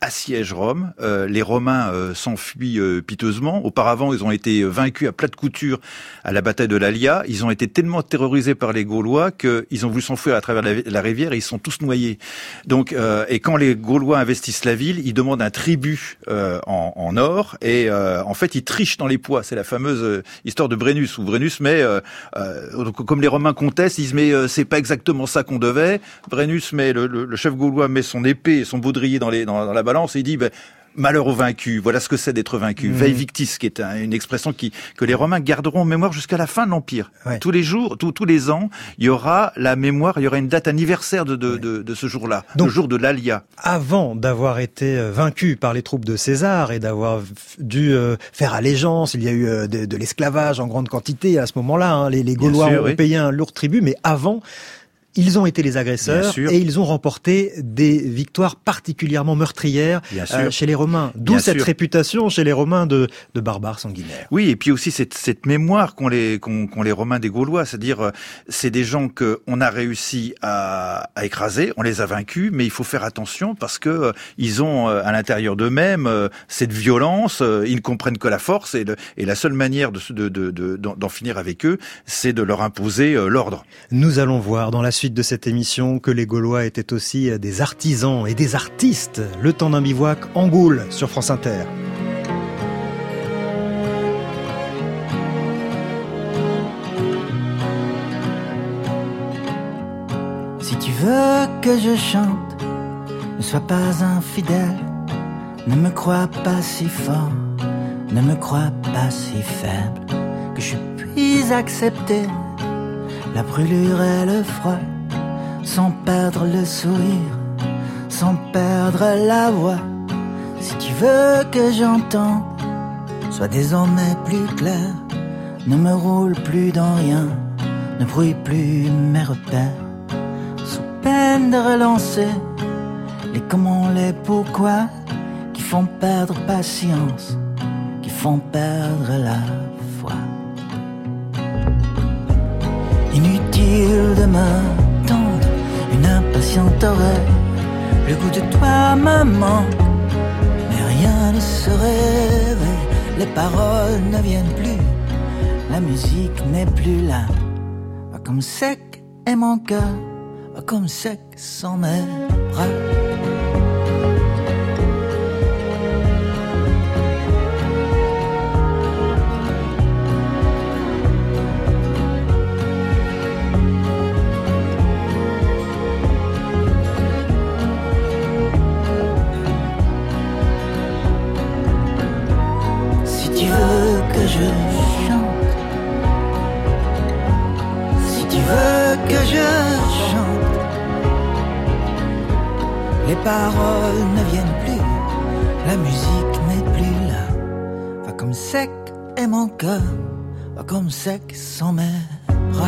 assiège Rome. Euh, les Romains euh, s'enfuient euh, piteusement. Auparavant, ils ont été vaincus à plat de couture à la bataille de l'Allia. Ils ont été tellement terrorisés par les Gaulois qu'ils ont voulu s'enfuir à travers la, la rivière et ils sont tous noyés. Donc, euh, et quand les Gaulois investissent la ville, ils demandent un tribut euh, en, en or et euh, en fait, ils trichent dans les poids. C'est la fameuse euh, histoire de Brennus où Brennus met, euh, euh, comme les Romains contestent, ils disent mais euh, c'est pas exactement ça qu'on devait. Brennus met le, le, le chef gaulois met son épée et son baudrier dans, les, dans, dans la balance et il dit ben, malheur aux vaincus, voilà ce que c'est d'être vaincu. Mmh. Vei victis, qui est un, une expression qui, que les Romains garderont en mémoire jusqu'à la fin de l'Empire. Ouais. Tous les jours, tous, tous les ans, il y aura la mémoire, il y aura une date anniversaire de, de, ouais. de, de ce jour-là, donc, le jour de l'Allia. Avant d'avoir été vaincu par les troupes de César et d'avoir dû euh, faire allégeance, il y a eu euh, de, de l'esclavage en grande quantité à ce moment-là. Hein, les, les Gaulois sûr, ont oui. payé un lourd tribut, mais avant... Ils ont été les agresseurs et ils ont remporté des victoires particulièrement meurtrières euh, chez les Romains. D'où Bien cette sûr. réputation chez les Romains de, de barbares sanguinaires. Oui, et puis aussi cette, cette mémoire qu'ont les, qu'ont, qu'ont les Romains des Gaulois. C'est-à-dire, euh, c'est des gens qu'on a réussi à, à écraser, on les a vaincus, mais il faut faire attention parce que euh, ils ont euh, à l'intérieur d'eux-mêmes euh, cette violence, euh, ils ne comprennent que la force et, le, et la seule manière de, de, de, de, d'en finir avec eux, c'est de leur imposer euh, l'ordre. Nous allons voir dans la suite de cette émission que les Gaulois étaient aussi des artisans et des artistes. Le temps d'un bivouac en Gaule sur France Inter. Si tu veux que je chante, ne sois pas infidèle, ne me crois pas si fort, ne me crois pas si faible, que je puisse accepter la brûlure et le froid, sans perdre le sourire, sans perdre la voix. Si tu veux que j'entende, sois désormais plus clair, ne me roule plus dans rien, ne brouille plus mes repères, sous peine de relancer les comment, les pourquoi, qui font perdre patience, qui font perdre la foi. Inutile de m'attendre, une impatiente oreille, le goût de toi me manque, mais rien ne se réveille, les paroles ne viennent plus, la musique n'est plus là. Va comme sec est mon cœur, va comme sec sont mes bras. Les paroles ne viennent plus, la musique n'est plus là. Va comme sec est mon cœur, va comme sec sont mes bras.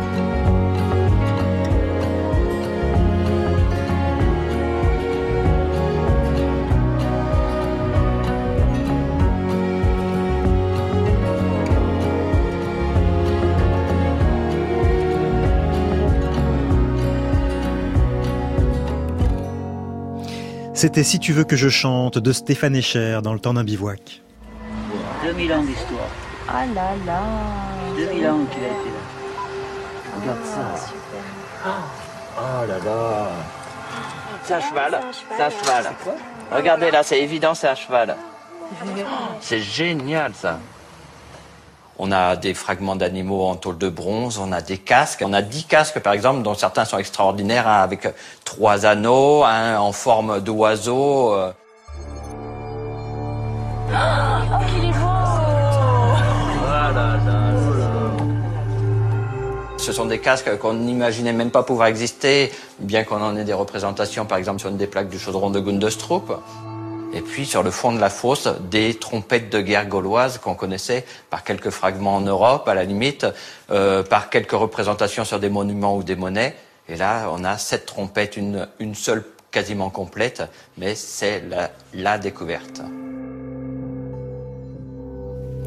C'était Si tu veux que je chante de Stéphane Escher dans Le temps d'un bivouac. deux mille ans d'histoire. Ah là là. deux mille ans qu'il a été là. Regarde ça. Super. Oh là là. C'est un cheval. C'est un cheval. C'est quoi ? Regardez là, c'est évident, c'est un cheval. C'est génial ça. On a des fragments d'animaux en tôle de bronze, on a des casques. On a dix casques, par exemple, dont certains sont extraordinaires, un avec trois anneaux, un en forme d'oiseau. Oh, qu'il est beau! Voilà, là, là. Ce sont des casques qu'on n'imaginait même pas pouvoir exister, bien qu'on en ait des représentations, par exemple, sur une des plaques du chaudron de Gundestrup. Et puis, sur le fond de la fosse, des trompettes de guerre gauloises qu'on connaissait par quelques fragments en Europe, à la limite, euh, par quelques représentations sur des monuments ou des monnaies. Et là, on a sept trompettes, une, une seule quasiment complète, mais c'est la, la découverte.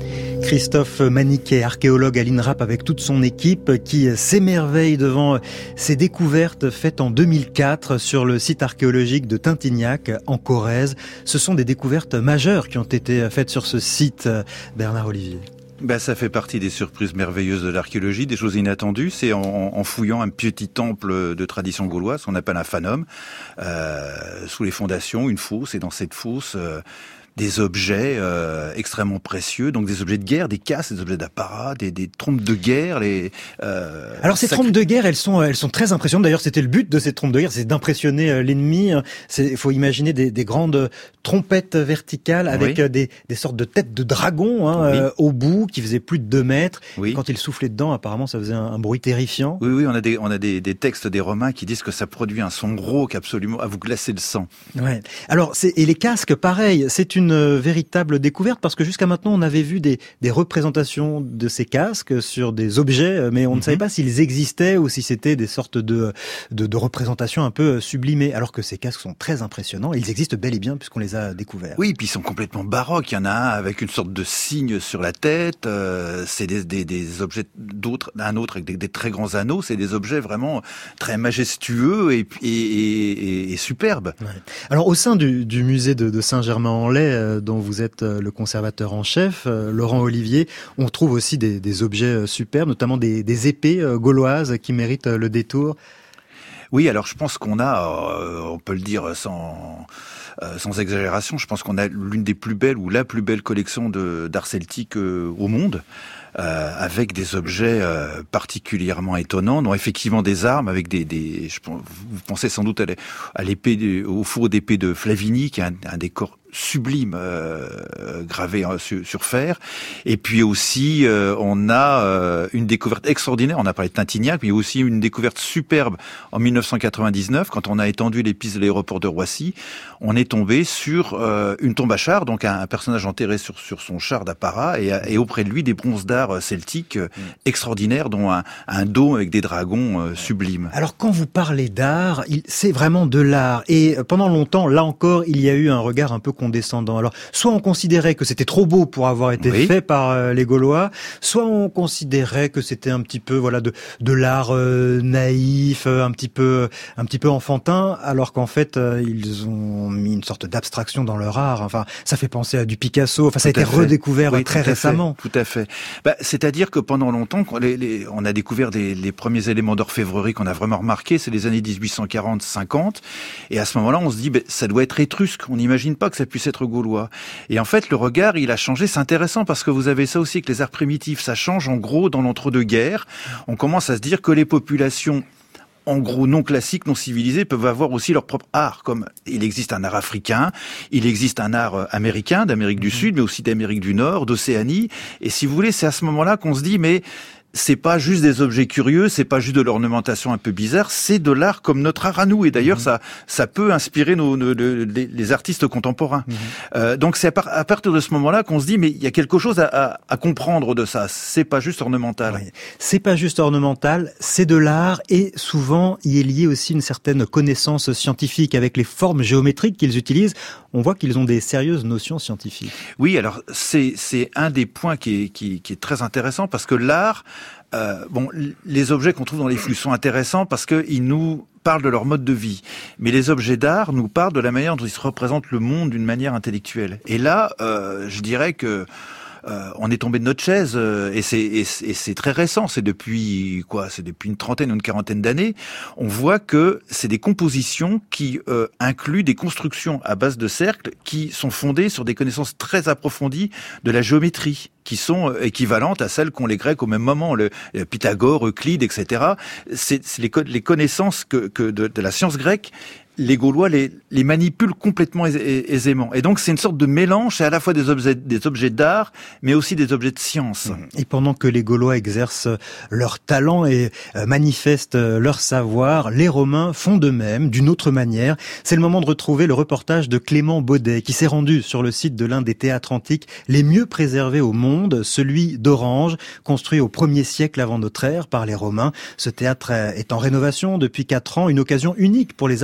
Christophe Maniquet, archéologue à l'INRAP avec toute son équipe, qui s'émerveille devant ces découvertes faites en deux mille quatre sur le site archéologique de Tintignac en Corrèze. Ce sont des découvertes majeures qui ont été faites sur ce site, Bernard Olivier. Ben, ça fait partie des surprises merveilleuses de l'archéologie, des choses inattendues. C'est en, en fouillant un petit temple de tradition gauloise, qu'on appelle un fanum, euh, sous les fondations, une fosse, et dans cette fosse, euh, des objets euh, extrêmement précieux, donc des objets de guerre, des casques, des objets d'apparat, des, des trompes de guerre. Les, euh, Alors ces sacré... trompes de guerre, elles sont, elles sont très impressionnantes. D'ailleurs, c'était le but de ces trompes de guerre, c'est d'impressionner euh, l'ennemi. Il faut imaginer des, des grandes trompettes verticales avec oui. des, des sortes de têtes de dragon hein, oui. euh, au bout, qui faisaient plus de deux mètres. Oui. Quand ils soufflaient dedans, apparemment, ça faisait un, un bruit terrifiant. Oui, oui, on a des, on a des, des textes des Romains qui disent que ça produit un son rauque absolument à vous glacer le sang. Ouais. Alors, c'est, et les casques, pareil, c'est une euh, véritable découverte parce que jusqu'à maintenant on avait vu des, des représentations de ces casques sur des objets, mais on mm-hmm. ne savait pas s'ils existaient ou si c'était des sortes de, de, de représentations un peu sublimées, alors que ces casques sont très impressionnants. Ils existent bel et bien puisqu'on les a découverts. Oui, puis ils sont complètement baroques. Il y en a un avec une sorte de signe sur la tête. Euh, c'est des, des, des objets d'autres, un autre avec des, des très grands anneaux. C'est des objets vraiment très majestueux et, et, et, et superbes. Ouais. Alors au sein du, du musée de, de Saint-Germain-en-Laye, euh, dont vous êtes le conservateur en chef, euh, Laurent Olivier, on trouve aussi des, des objets superbes, notamment des, des épées euh, gauloises qui méritent le détour. Oui, alors je pense qu'on a, euh, on peut le dire sans, euh, sans exagération, je pense qu'on a l'une des plus belles ou la plus belle collection de, d'art celtique euh, au monde. Euh, avec des objets euh, particulièrement étonnants, dont effectivement des armes avec des, des je pense, vous pensez sans doute à l'épée, de, au fourreau d'épée de Flavigny, qui est un, un décor sublime euh, gravé sur, sur fer. Et puis aussi, euh, on a euh, une découverte extraordinaire. On a parlé de Tintignac, mais il y a aussi une découverte superbe en mille neuf cent quatre-vingt-dix-neuf, quand on a étendu les pistes de l'aéroport de Roissy. On est tombé sur euh, une tombe à char, donc un, un personnage enterré sur, sur son char d'apparat, et, et auprès de lui des bronzes d'art celtiques euh, extraordinaires, dont un, un dôme avec des dragons euh, sublimes. Alors quand vous parlez d'art, il, c'est vraiment de l'art. Et pendant longtemps, là encore, il y a eu un regard un peu condescendant. Alors, soit on considérait que c'était trop beau pour avoir été oui. fait par euh, les Gaulois, soit on considérait que c'était un petit peu, voilà, de, de l'art euh, naïf, un petit peu, un petit peu enfantin, alors qu'en fait, euh, ils ont mis une sorte d'abstraction dans leur art. Enfin, ça fait penser à du Picasso. Enfin, ça tout a été fait. redécouvert oui, très tout récemment. Fait, tout à fait. Bah, c'est-à-dire que pendant longtemps, les, les, on a découvert des, les premiers éléments d'orfèvrerie qu'on a vraiment remarqués, c'est les années dix-huit cent quarante cinquante, et à ce moment-là, on se dit, bah, ça doit être étrusque. On n'imagine pas que ça puisse être gaulois. Et en fait, le regard, il a changé. C'est intéressant parce que vous avez ça aussi avec les arts primitifs. Ça change en gros dans l'entre-deux-guerres. On commence à se dire que les populations, en gros non classiques, non civilisées, peuvent avoir aussi leur propre art. Comme il existe un art africain, il existe un art américain, d'Amérique du Sud, mais aussi d'Amérique du Nord, d'Océanie. Et si vous voulez, c'est à ce moment-là qu'on se dit, mais c'est pas juste des objets curieux, c'est pas juste de l'ornementation un peu bizarre, c'est de l'art comme notre art à nous. Et d'ailleurs, mmh. ça, ça peut inspirer nos, nos, nos les, les artistes contemporains. Mmh. Euh, donc c'est à, par, à partir de ce moment-là qu'on se dit, mais il y a quelque chose à, à, à comprendre de ça. C'est pas juste ornemental. Oui. C'est pas juste ornemental, c'est de l'art, et souvent il est lié aussi une certaine connaissance scientifique avec les formes géométriques qu'ils utilisent. On voit qu'ils ont des sérieuses notions scientifiques. Oui, alors c'est c'est un des points qui est qui, qui est très intéressant parce que l'art, euh, bon, les objets qu'on trouve dans les flux sont intéressants parce que ils nous parlent de leur mode de vie, mais les objets d'art nous parlent de la manière dont ils se représentent le monde d'une manière intellectuelle. Et là, euh, je dirais que Euh, on est tombé de notre chaise euh, et c'est et c'est, et c'est très récent, c'est depuis quoi, c'est depuis une trentaine ou une quarantaine d'années. On voit que c'est des compositions qui euh, incluent des constructions à base de cercles qui sont fondées sur des connaissances très approfondies de la géométrie, qui sont équivalentes à celles qu'ont les Grecs au même moment, le, le Pythagore, Euclide, et cetera. C'est, c'est les, les connaissances que, que de, de la science grecque. Les Gaulois les, les manipulent complètement aisément. Et donc, c'est une sorte de mélange, c'est à la fois des objets, des objets d'art, mais aussi des objets de science. Et pendant que les Gaulois exercent leur talent et manifestent leur savoir, les Romains font de même, d'une autre manière. C'est le moment de retrouver le reportage de Clément Baudet, qui s'est rendu sur le site de l'un des théâtres antiques les mieux préservés au monde, celui d'Orange, construit au premier siècle avant notre ère par les Romains. Ce théâtre est en rénovation depuis quatre ans, une occasion unique pour les archéologues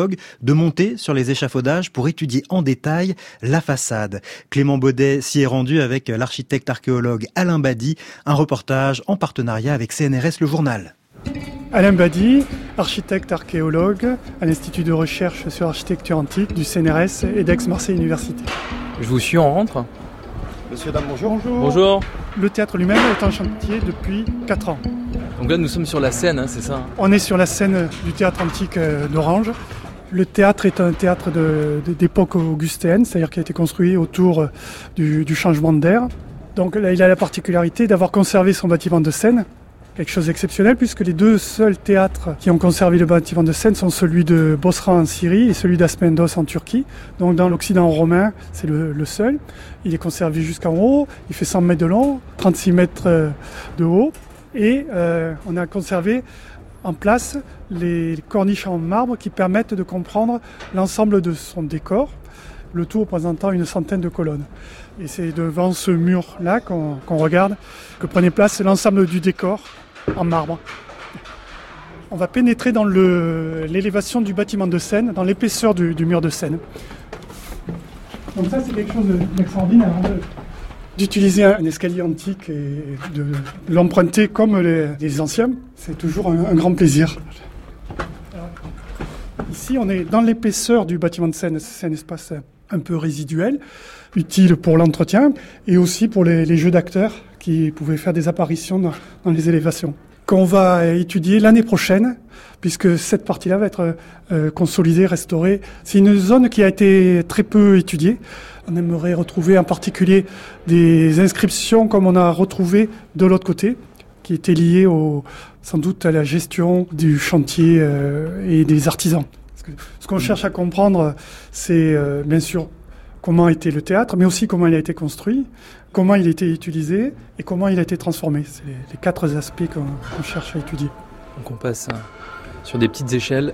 archéologues de monter sur les échafaudages pour étudier en détail la façade. Clément Baudet s'y est rendu avec l'architecte archéologue Alain Badi, un reportage en partenariat avec C N R S Le Journal. Alain Badi, architecte archéologue à l'Institut de recherche sur l'architecture antique du C N R S et d'Aix-Marseille Université. Je vous suis, on rentre. Monsieur, dame, bonjour. bonjour. Bonjour. Le théâtre lui-même est en chantier depuis quatre ans. Donc là, nous sommes sur la scène, hein, c'est ça? On est sur la scène du théâtre antique d'Orange. Le théâtre est un théâtre de, de, d'époque augustéenne, c'est-à-dire qu'il a été construit autour du, du changement d'air. Donc là, il a la particularité d'avoir conservé son bâtiment de scène, quelque chose d'exceptionnel, puisque les deux seuls théâtres qui ont conservé le bâtiment de scène sont celui de Bosra en Syrie et celui d'Aspendos en Turquie. Donc dans l'Occident romain, c'est le, le seul. Il est conservé jusqu'en haut, il fait cent mètres de long, trente-six mètres de haut. Et euh, on a conservé en place les corniches en marbre qui permettent de comprendre l'ensemble de son décor, le tout représentant une centaine de colonnes. Et c'est devant ce mur-là qu'on, qu'on regarde que prenait place l'ensemble du décor en marbre. On va pénétrer dans le, l'élévation du bâtiment de scène, dans l'épaisseur du, du mur de scène. Donc ça, c'est quelque chose d'extraordinaire, hein, d'utiliser un escalier antique et de l'emprunter comme les, les anciens. C'est toujours un, un grand plaisir. Alors, ici, on est dans l'épaisseur du bâtiment de scène. C'est un espace un peu résiduel, utile pour l'entretien et aussi pour les, les jeux d'acteurs qui pouvaient faire des apparitions dans, dans les élévations, qu'on va étudier l'année prochaine, puisque cette partie-là va être euh, consolidée, restaurée. C'est une zone qui a été très peu étudiée. On aimerait retrouver en particulier des inscriptions comme on a retrouvé de l'autre côté, qui étaient liées au, sans doute à la gestion du chantier euh, et des artisans. Parce que ce qu'on cherche à comprendre, c'est euh, bien sûr comment était le théâtre, mais aussi comment il a été construit, comment il a été utilisé et comment il a été transformé. C'est les, les quatre aspects qu'on, qu'on cherche à étudier. Donc on passe euh, sur des petites échelles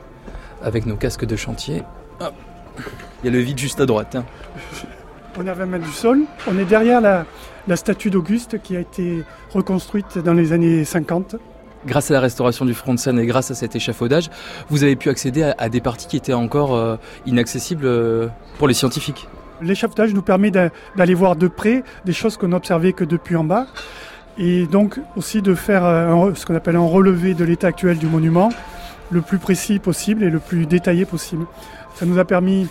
avec nos casques de chantier. Hop. Il y a le vide juste à droite. Hein. On est à vingt mètres du sol. On est derrière la, la statue d'Auguste qui a été reconstruite dans les années cinquante. Grâce à la restauration du front de scène et grâce à cet échafaudage, vous avez pu accéder à, à des parties qui étaient encore euh, inaccessibles euh, pour les scientifiques. L'échafaudage nous permet de, d'aller voir de près des choses qu'on n'observait que depuis en bas et donc aussi de faire un, ce qu'on appelle un relevé de l'état actuel du monument le plus précis possible et le plus détaillé possible. Ça nous a permis,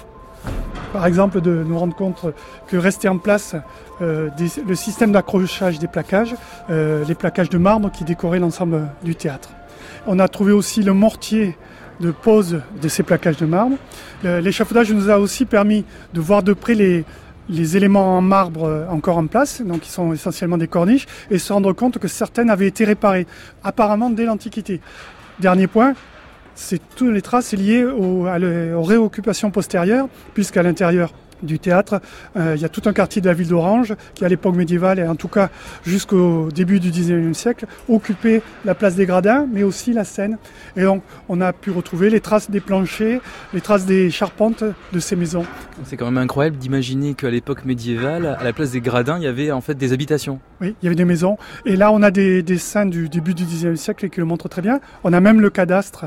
par exemple, de nous rendre compte que restait en place euh, des, le système d'accrochage des plaquages, euh, les plaquages de marbre qui décoraient l'ensemble du théâtre. On a trouvé aussi le mortier de pose de ces plaquages de marbre. Le, l'échafaudage nous a aussi permis de voir de près les, les éléments en marbre encore en place, donc qui sont essentiellement des corniches, et se rendre compte que certaines avaient été réparées, apparemment dès l'Antiquité. Dernier point, c'est toutes les traces liées au, à le, aux réoccupations postérieures, puisqu'à l'intérieur du théâtre, euh, il y a tout un quartier de la ville d'Orange qui, à l'époque médiévale, et en tout cas jusqu'au début du dix-neuvième siècle, occupait la place des Gradins, mais aussi la Seine. Et donc, on a pu retrouver les traces des planchers, les traces des charpentes de ces maisons. C'est quand même incroyable d'imaginer qu'à l'époque médiévale, à la place des Gradins, il y avait en fait des habitations. Oui, il y avait des maisons. Et là, on a des dessins du début du dix-neuvième siècle qui le montrent très bien. On a même le cadastre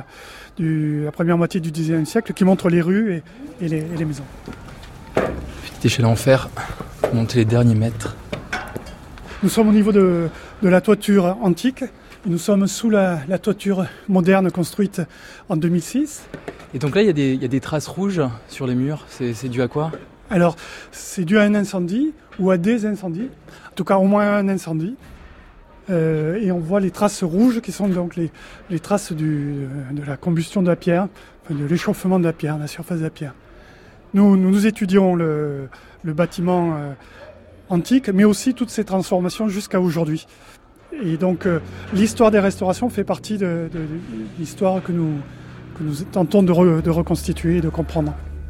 de la première moitié du dix-neuvième siècle qui montre les rues et, et, les, et les maisons. Petite échelle en fer, pour monter les derniers mètres. Nous sommes au niveau de, de la toiture antique. Et nous sommes sous la, la toiture moderne construite en deux mille six. Et donc là, il y a des, il y a des traces rouges sur les murs. C'est, c'est dû à quoi ? Alors, c'est dû à un incendie ou à des incendies. En tout cas, au moins un incendie. Euh, et on voit les traces rouges qui sont donc les, les traces du, de la combustion de la pierre, enfin de l'échauffement de la pierre, de la surface de la pierre. Nous, nous, nous étudions le, le bâtiment euh, antique, mais aussi toutes ces transformations jusqu'à aujourd'hui. Et donc, euh, l'histoire des restaurations fait partie de, de, de l'histoire que nous, que nous tentons de, re, de reconstituer et de comprendre.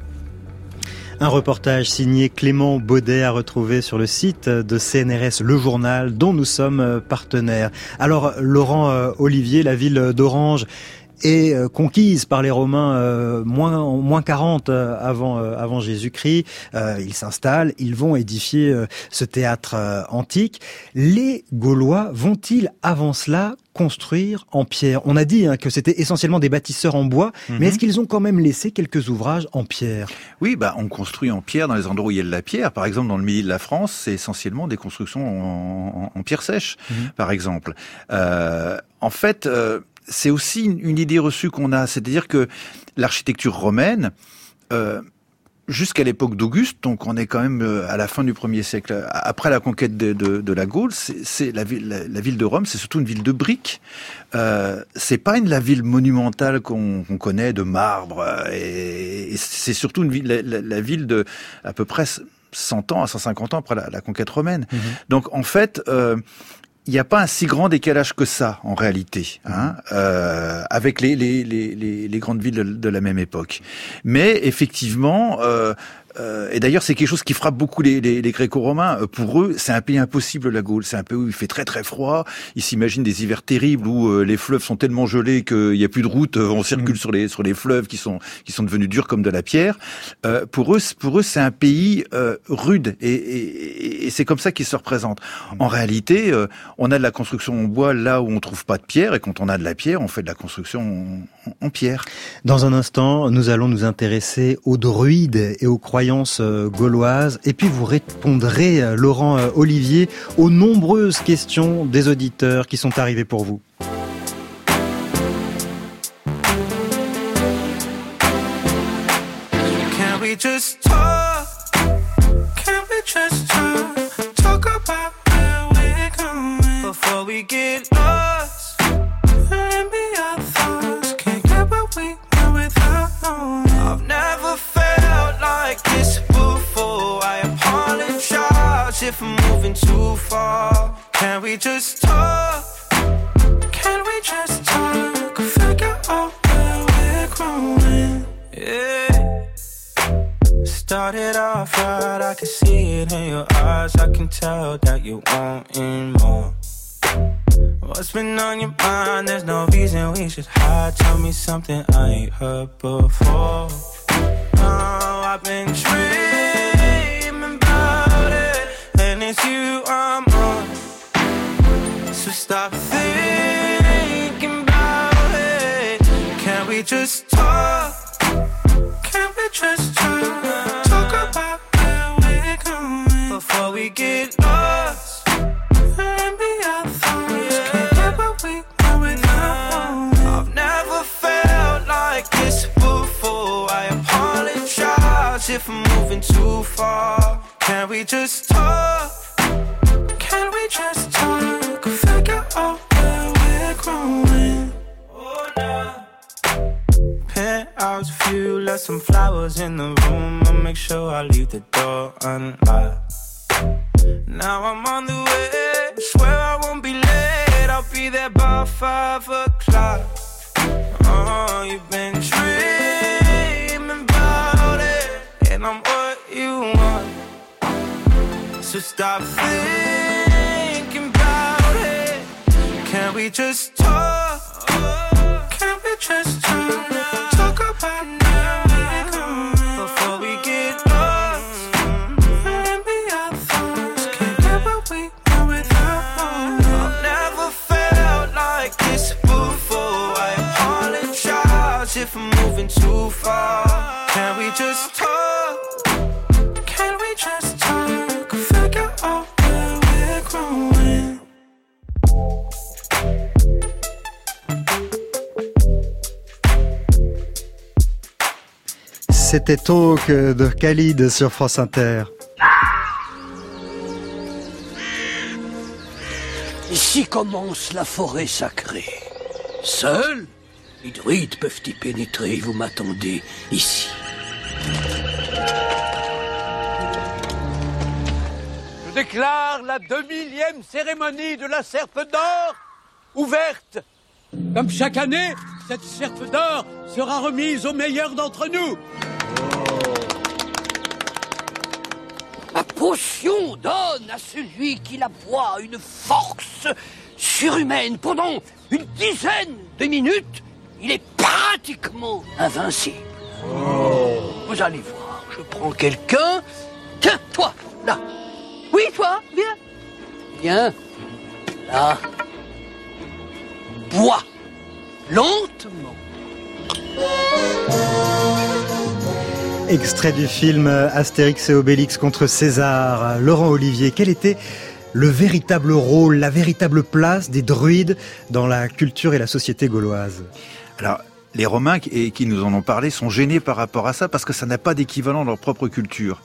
Un reportage signé Clément Baudet à retrouver sur le site de C N R S Le Journal, dont nous sommes partenaires. Alors, Laurent euh, Olivier, la ville d'Orange est euh, conquise par les Romains euh, moins moins quarante euh, avant euh, avant Jésus-Christ. Euh, ils s'installent, ils vont édifier euh, ce théâtre euh, antique. Les Gaulois vont-ils avant cela construire en pierre? On a dit hein, que c'était essentiellement des bâtisseurs en bois, mm-hmm. mais est-ce qu'ils ont quand même laissé quelques ouvrages en pierre? Oui, bah on construit en pierre dans les endroits où il y a de la pierre. Par exemple, dans le midi de la France, c'est essentiellement des constructions en, en, en pierre sèche, mm-hmm. par exemple. Euh, en fait, euh, c'est aussi une, une idée reçue qu'on a, c'est-à-dire que l'architecture romaine, euh, jusqu'à l'époque d'Auguste, donc on est quand même à la fin du premier siècle, après la conquête de, de, de la Gaule, c'est, c'est la, ville, la, la ville de Rome, c'est surtout une ville de briques. Euh, c'est pas une la ville monumentale qu'on, qu'on connaît de marbre, et, et c'est surtout une ville, la, la, la ville de à peu près cent ans à cent cinquante ans après la, la conquête romaine. Mmh. Donc en fait, euh, il n'y a pas un si grand décalage que ça, en réalité, hein, euh, avec les, les, les, les, les grandes villes de, de la même époque. Mais effectivement, euh, euh, et d'ailleurs c'est quelque chose qui frappe beaucoup les, les, les Gréco-Romains. Pour eux, c'est un pays impossible, la Gaule. C'est un pays où il fait très très froid. Ils s'imaginent des hivers terribles où euh, les fleuves sont tellement gelés qu'il n'y a plus de route. On circule mmh. sur les sur les fleuves qui sont qui sont devenus durs comme de la pierre. Euh, pour eux, pour eux, c'est un pays euh, rude et, et, et c'est comme ça qu'ils se représentent. Mmh. En réalité, euh, on a de la construction en bois là où on trouve pas de pierre, et quand on a de la pierre, on fait de la construction en, en pierre. Dans un instant, nous allons nous intéresser aux druides et aux croyances gauloises, et puis vous répondrez, Laurent Olivier, aux nombreuses questions des auditeurs qui sont arrivées pour vous. Can we just talk? Can we just talk? Talk about where we're going before we get lost. Let me our thoughts. Can't get what we want without knowing. I've never felt like this before. I apologize if I'm moving too far. Can we just talk? Can we just talk? Figure out where we're growing. Yeah. Started off right, I can see it in your eyes. I can tell that you wanting more. What's been on your mind? There's no reason we should hide. Tell me something I ain't heard before. Oh, I've been dreaming about it, and it's you I'm on. So stop thinking about it. Can we just talk? Can we just talk? Talk about where we're going before we get lost. And be our thoughts. Can't get what we want without knowing. I've never felt like this before. I apologize if I'm moving too far. Can we just talk? Can we just talk? Figure out where we're growing. Oh, no. Penthouse view, left some flowers in the room. I'll make sure I leave the door unlocked. Now I'm on the way, swear I won't be late. I'll be there by five o'clock. Oh, you've been dreaming about it, and I'm what you want. So stop thinking about it. Can we just talk? Can we just talk? Talk about now we're going before we get lost. And be our thoughts. Can't get what we want without knowing. I've never felt like this before. I apologize if I'm moving too far. Can we just talk? Can we just talk? Figure out where we're growing. C'était Talk de Khalid sur France Inter. Ici commence la forêt sacrée. Seuls les druides peuvent y pénétrer. Vous m'attendez ici. Je déclare la deux millième cérémonie de la Serpe d'Or ouverte. Comme chaque année, cette Serpe d'Or sera remise aux meilleurs d'entre nous. Ma potion donne à celui qui la boit une force surhumaine pendant une dizaine de minutes. il est pratiquement invincible. Oh. Vous allez voir, je prends quelqu'un. Tiens, toi, là. Oui, toi, viens. Viens. Là. Bois. Lentement. Extrait du film Astérix et Obélix contre César. Laurent Olivier, quel était le véritable rôle, la véritable place des druides dans la culture et la société gauloise? Alors, les Romains, et qui nous en ont parlé, sont gênés par rapport à ça parce que ça n'a pas d'équivalent dans leur propre culture.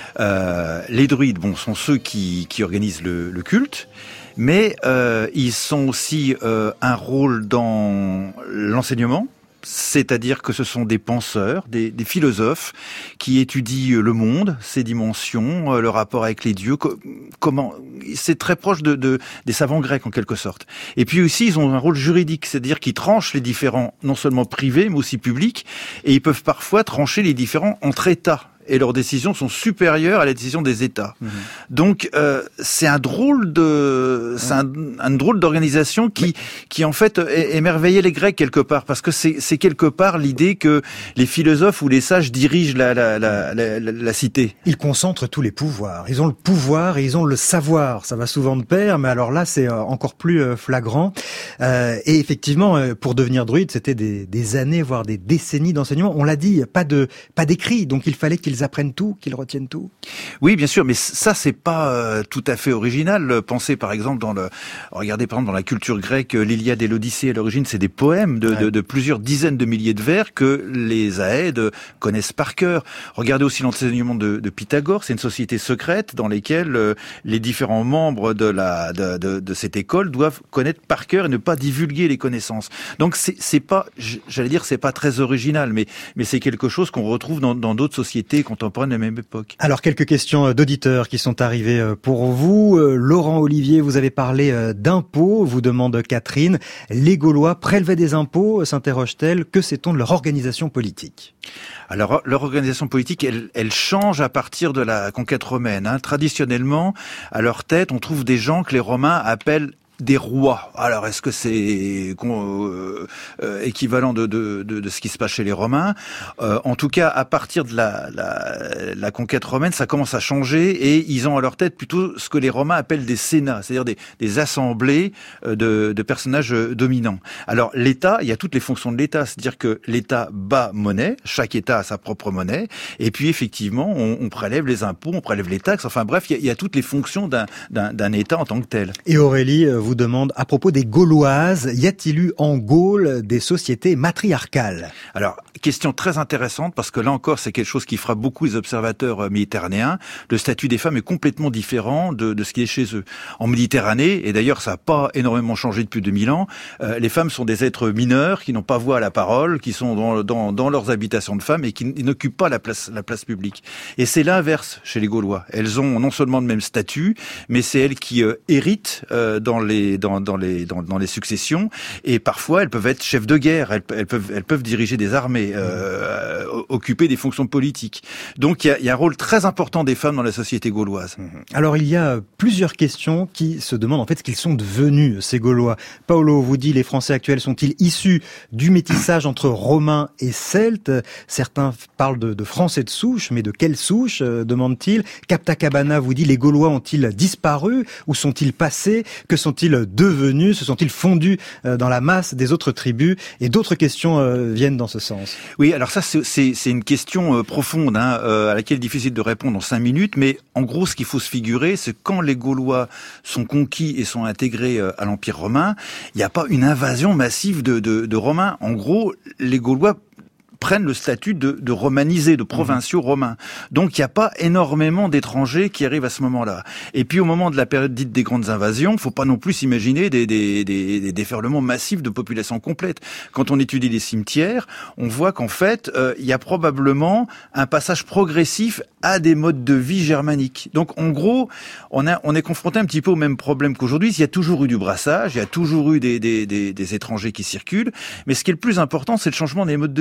Euh, les druides, bon, sont ceux qui, qui organisent le, le culte, mais euh, ils sont aussi euh, un rôle dans l'enseignement. C'est-à-dire que ce sont des penseurs, des, des philosophes qui étudient le monde, ses dimensions, le rapport avec les dieux. Comment c'est très proche de, de des savants grecs en quelque sorte. Et puis aussi, ils ont un rôle juridique, c'est-à-dire qu'ils tranchent les différends, non seulement privés mais aussi publics, et ils peuvent parfois trancher les différends entre États. Et leurs décisions sont supérieures à la décision des États. Mmh. Donc euh, c'est un drôle de, c'est un, un drôle d'organisation qui, qui en fait émerveillait les Grecs quelque part, parce que c'est, c'est quelque part l'idée que les philosophes ou les sages dirigent la, la, la, la, la, la cité. Ils concentrent tous les pouvoirs. Ils ont le pouvoir et ils ont le savoir. Ça va souvent de pair, mais alors là c'est encore plus flagrant. Euh, et effectivement, pour devenir druide, c'était des, des années, voire des décennies d'enseignement. On l'a dit, pas de, pas d'écrit, donc il fallait qu'ils apprennent tout, qu'ils retiennent tout. Oui, bien sûr, mais ça c'est pas euh, tout à fait original. Pensez par exemple dans le, regardez par exemple dans la culture grecque, l'Iliade et l'Odyssée à l'origine, c'est des poèmes de, ouais. de, de plusieurs dizaines de milliers de vers que les Aèdes connaissent par cœur. Regardez aussi l'enseignement de, de Pythagore, c'est une société secrète dans laquelle euh, les différents membres de la de, de, de cette école doivent connaître par cœur et ne pas divulguer les connaissances. Donc c'est, c'est pas, j'allais dire, c'est pas très original, mais mais c'est quelque chose qu'on retrouve dans, dans d'autres sociétés contemporaines de la même époque. Alors, quelques questions d'auditeurs qui sont arrivées pour vous. Laurent Olivier, vous avez parlé d'impôts, vous demande Catherine. Les Gaulois prélevaient des impôts, s'interroge-t-elle. Que sait-on de leur organisation politique? Alors, leur organisation politique, elle, elle change à partir de la conquête romaine. Hein. Traditionnellement, à leur tête, on trouve des gens que les Romains appellent des rois. Alors, est-ce que c'est euh, euh, équivalent de, de, de, de ce qui se passe chez les Romains? euh, En tout cas, à partir de la, la, la conquête romaine, ça commence à changer et ils ont à leur tête plutôt ce que les Romains appellent des sénats, c'est-à-dire des, des assemblées de, de personnages dominants. Alors, l'État, il y a toutes les fonctions de l'État, c'est-à-dire que l'État bat monnaie, chaque État a sa propre monnaie, et puis effectivement, on, on prélève les impôts, on prélève les taxes, enfin bref, il y a, il y a toutes les fonctions d'un, d'un, d'un État en tant que tel. Et Aurélie, vous demande à propos des Gauloises, y a-t-il eu en Gaule des sociétés matriarcales? Alors, question très intéressante parce que là encore, c'est quelque chose qui frappe beaucoup les observateurs méditerranéens. Le statut des femmes est complètement différent de, de ce qui est chez eux. En Méditerranée, et d'ailleurs ça n'a pas énormément changé depuis deux mille ans, euh, les femmes sont des êtres mineurs qui n'ont pas voix à la parole, qui sont dans, dans, dans leurs habitations de femmes et qui n'occupent pas la place, la place publique. Et c'est l'inverse chez les Gaulois. Elles ont non seulement le même statut, mais c'est elles qui euh, héritent euh, dans les Dans, dans les dans, dans les successions, et parfois elles peuvent être chefs de guerre, elles, elles peuvent elles peuvent diriger des armées, euh, occuper des fonctions politiques. Donc il y a, il y a un rôle très important des femmes dans la société gauloise. Alors il y a plusieurs questions qui se demandent en fait ce qu'ils sont devenus, ces Gaulois. Paolo vous dit, les Français actuels sont-ils issus du métissage entre Romains et Celtes? Certains parlent de, de Français de souche, mais de quelle souche, euh, demande-t-il. Capta Cabana vous dit, les Gaulois ont-ils disparu ou sont-ils passés? Que sont-ils devenus? Se sont-ils fondus dans la masse des autres tribus? Et d'autres questions euh, viennent dans ce sens. Oui, alors ça c'est, c'est, c'est une question euh, profonde hein, euh, à laquelle il est difficile de répondre en cinq minutes, mais en gros ce qu'il faut se figurer, c'est quand les Gaulois sont conquis et sont intégrés euh, à l'Empire romain, il n'y a pas une invasion massive de, de, de Romains. En gros, les Gaulois prennent le statut de, de romanisés, de provinciaux mmh. romains. Donc il n'y a pas énormément d'étrangers qui arrivent à ce moment-là. Et puis au moment de la période dite des grandes invasions, il ne faut pas non plus s'imaginer des, des, des, des déferlements massifs de population complète. Quand on étudie les cimetières, on voit qu'en fait, euh, il y a probablement un passage progressif à des modes de vie germaniques. Donc en gros, on, a, on est confronté un petit peu au même problème qu'aujourd'hui. Il y a toujours eu du brassage, il y a toujours eu des, des, des, des étrangers qui circulent, mais ce qui est le plus important, c'est le changement des modes de vie.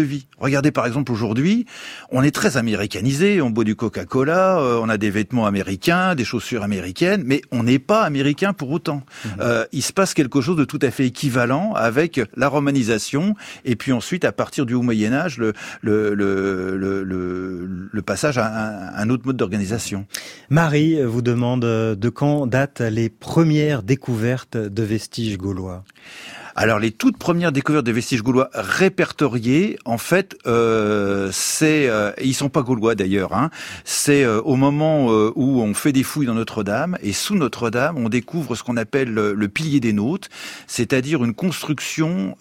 Regardez par exemple aujourd'hui, on est très américanisé, on boit du Coca-Cola, euh, on a des vêtements américains, des chaussures américaines, mais on n'est pas américain pour autant. Mmh. Euh, il se passe quelque chose de tout à fait équivalent avec la romanisation et puis ensuite à partir du Haut Moyen-Âge le, le, le, le, le, le passage à un, un autre mode d'organisation. Marie vous demande de quand datent les premières découvertes de vestiges gaulois. Alors les toutes premières découvertes de vestiges gaulois répertoriés, en fait, euh, c'est, euh, ils sont pas gaulois d'ailleurs. Hein, c'est euh, au moment euh, où on fait des fouilles dans Notre-Dame et sous Notre-Dame, on découvre ce qu'on appelle le, le pilier des Nautes, c'est-à-dire une construction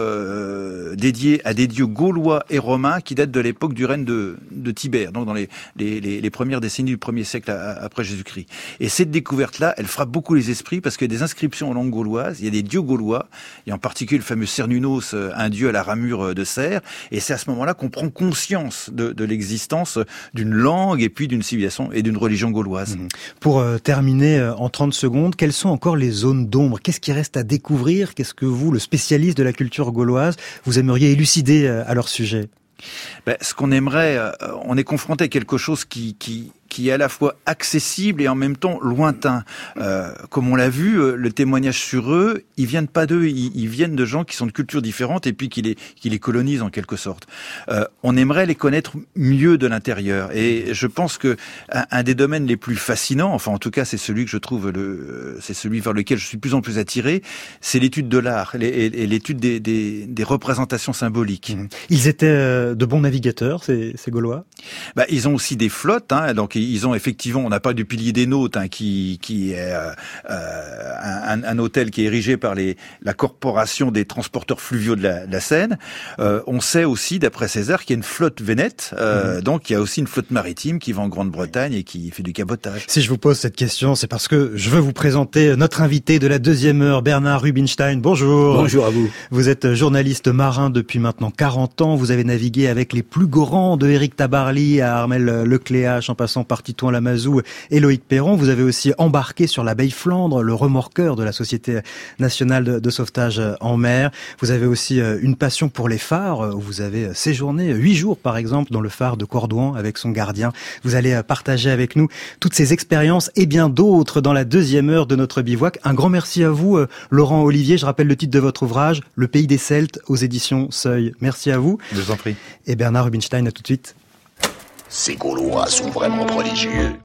euh, dédiée à des dieux gaulois et romains qui datent de l'époque du règne de, de Tibère, donc dans les, les, les, les premières décennies du premier siècle à, après Jésus-Christ. Et cette découverte-là, elle frappe beaucoup les esprits parce qu'il y a des inscriptions en langue gauloise, il y a des dieux gaulois. Et en particulier le fameux Cernunnos, un dieu à la ramure de cerf. Et c'est à ce moment-là qu'on prend conscience de, de l'existence d'une langue et puis d'une civilisation et d'une religion gauloise. Mmh. Pour euh, terminer euh, en trente secondes, quelles sont encore les zones d'ombre? Qu'est-ce qui reste à découvrir? Qu'est-ce que vous, le spécialiste de la culture gauloise, vous aimeriez élucider euh, à leur sujet? Ben, ce qu'on aimerait, euh, on est confronté à quelque chose qui... qui qui est à la fois accessible et en même temps lointain. Euh, comme on l'a vu, euh, le témoignage sur eux, ils viennent pas d'eux, ils, ils viennent de gens qui sont de cultures différentes et puis qui les, qui les colonisent en quelque sorte. Euh, on aimerait les connaître mieux de l'intérieur. Et je pense que un, un des domaines les plus fascinants, enfin en tout cas c'est celui que je trouve le, c'est celui vers lequel je suis de plus en plus attiré, c'est l'étude de l'art et, et, et l'étude des, des, des représentations symboliques. Ils étaient de bons navigateurs, ces, ces Gaulois. Bah, ils ont aussi des flottes, hein, donc ils ont effectivement, on n'a pas du pilier des Nautes, hein, qui, qui est euh, euh, un, un hôtel qui est érigé par les, la corporation des transporteurs fluviaux de la, de la Seine. Euh, on sait aussi, d'après Césaire, qu'il y a une flotte vénète, euh, mmh. donc il y a aussi une flotte maritime qui va en Grande-Bretagne et qui fait du cabotage. Si je vous pose cette question, c'est parce que je veux vous présenter notre invité de la deuxième heure, Bernard Rubinstein. Bonjour. Bonjour à vous. Vous êtes journaliste marin depuis maintenant quarante ans. Vous avez navigué avec les plus grands, de Éric Tabarly à Armel Lecléache, en passant par Titouan Lamazou et Loïc Perron. Vous avez aussi embarqué sur l'abeille Flandre, le remorqueur de la Société nationale de, de sauvetage en mer. Vous avez aussi une passion pour les phares. Vous avez séjourné huit jours, par exemple, dans le phare de Cordouan avec son gardien. Vous allez partager avec nous toutes ces expériences et bien d'autres dans la deuxième heure de notre bivouac. Un grand merci à vous, Laurent Olivier. Je rappelle le titre de votre ouvrage, Le Pays des Celtes, aux éditions Seuil. Merci à vous. Je vous en prie. Et Bernard Rubinstein, à tout de suite. Ces Gaulois sont vraiment religieux.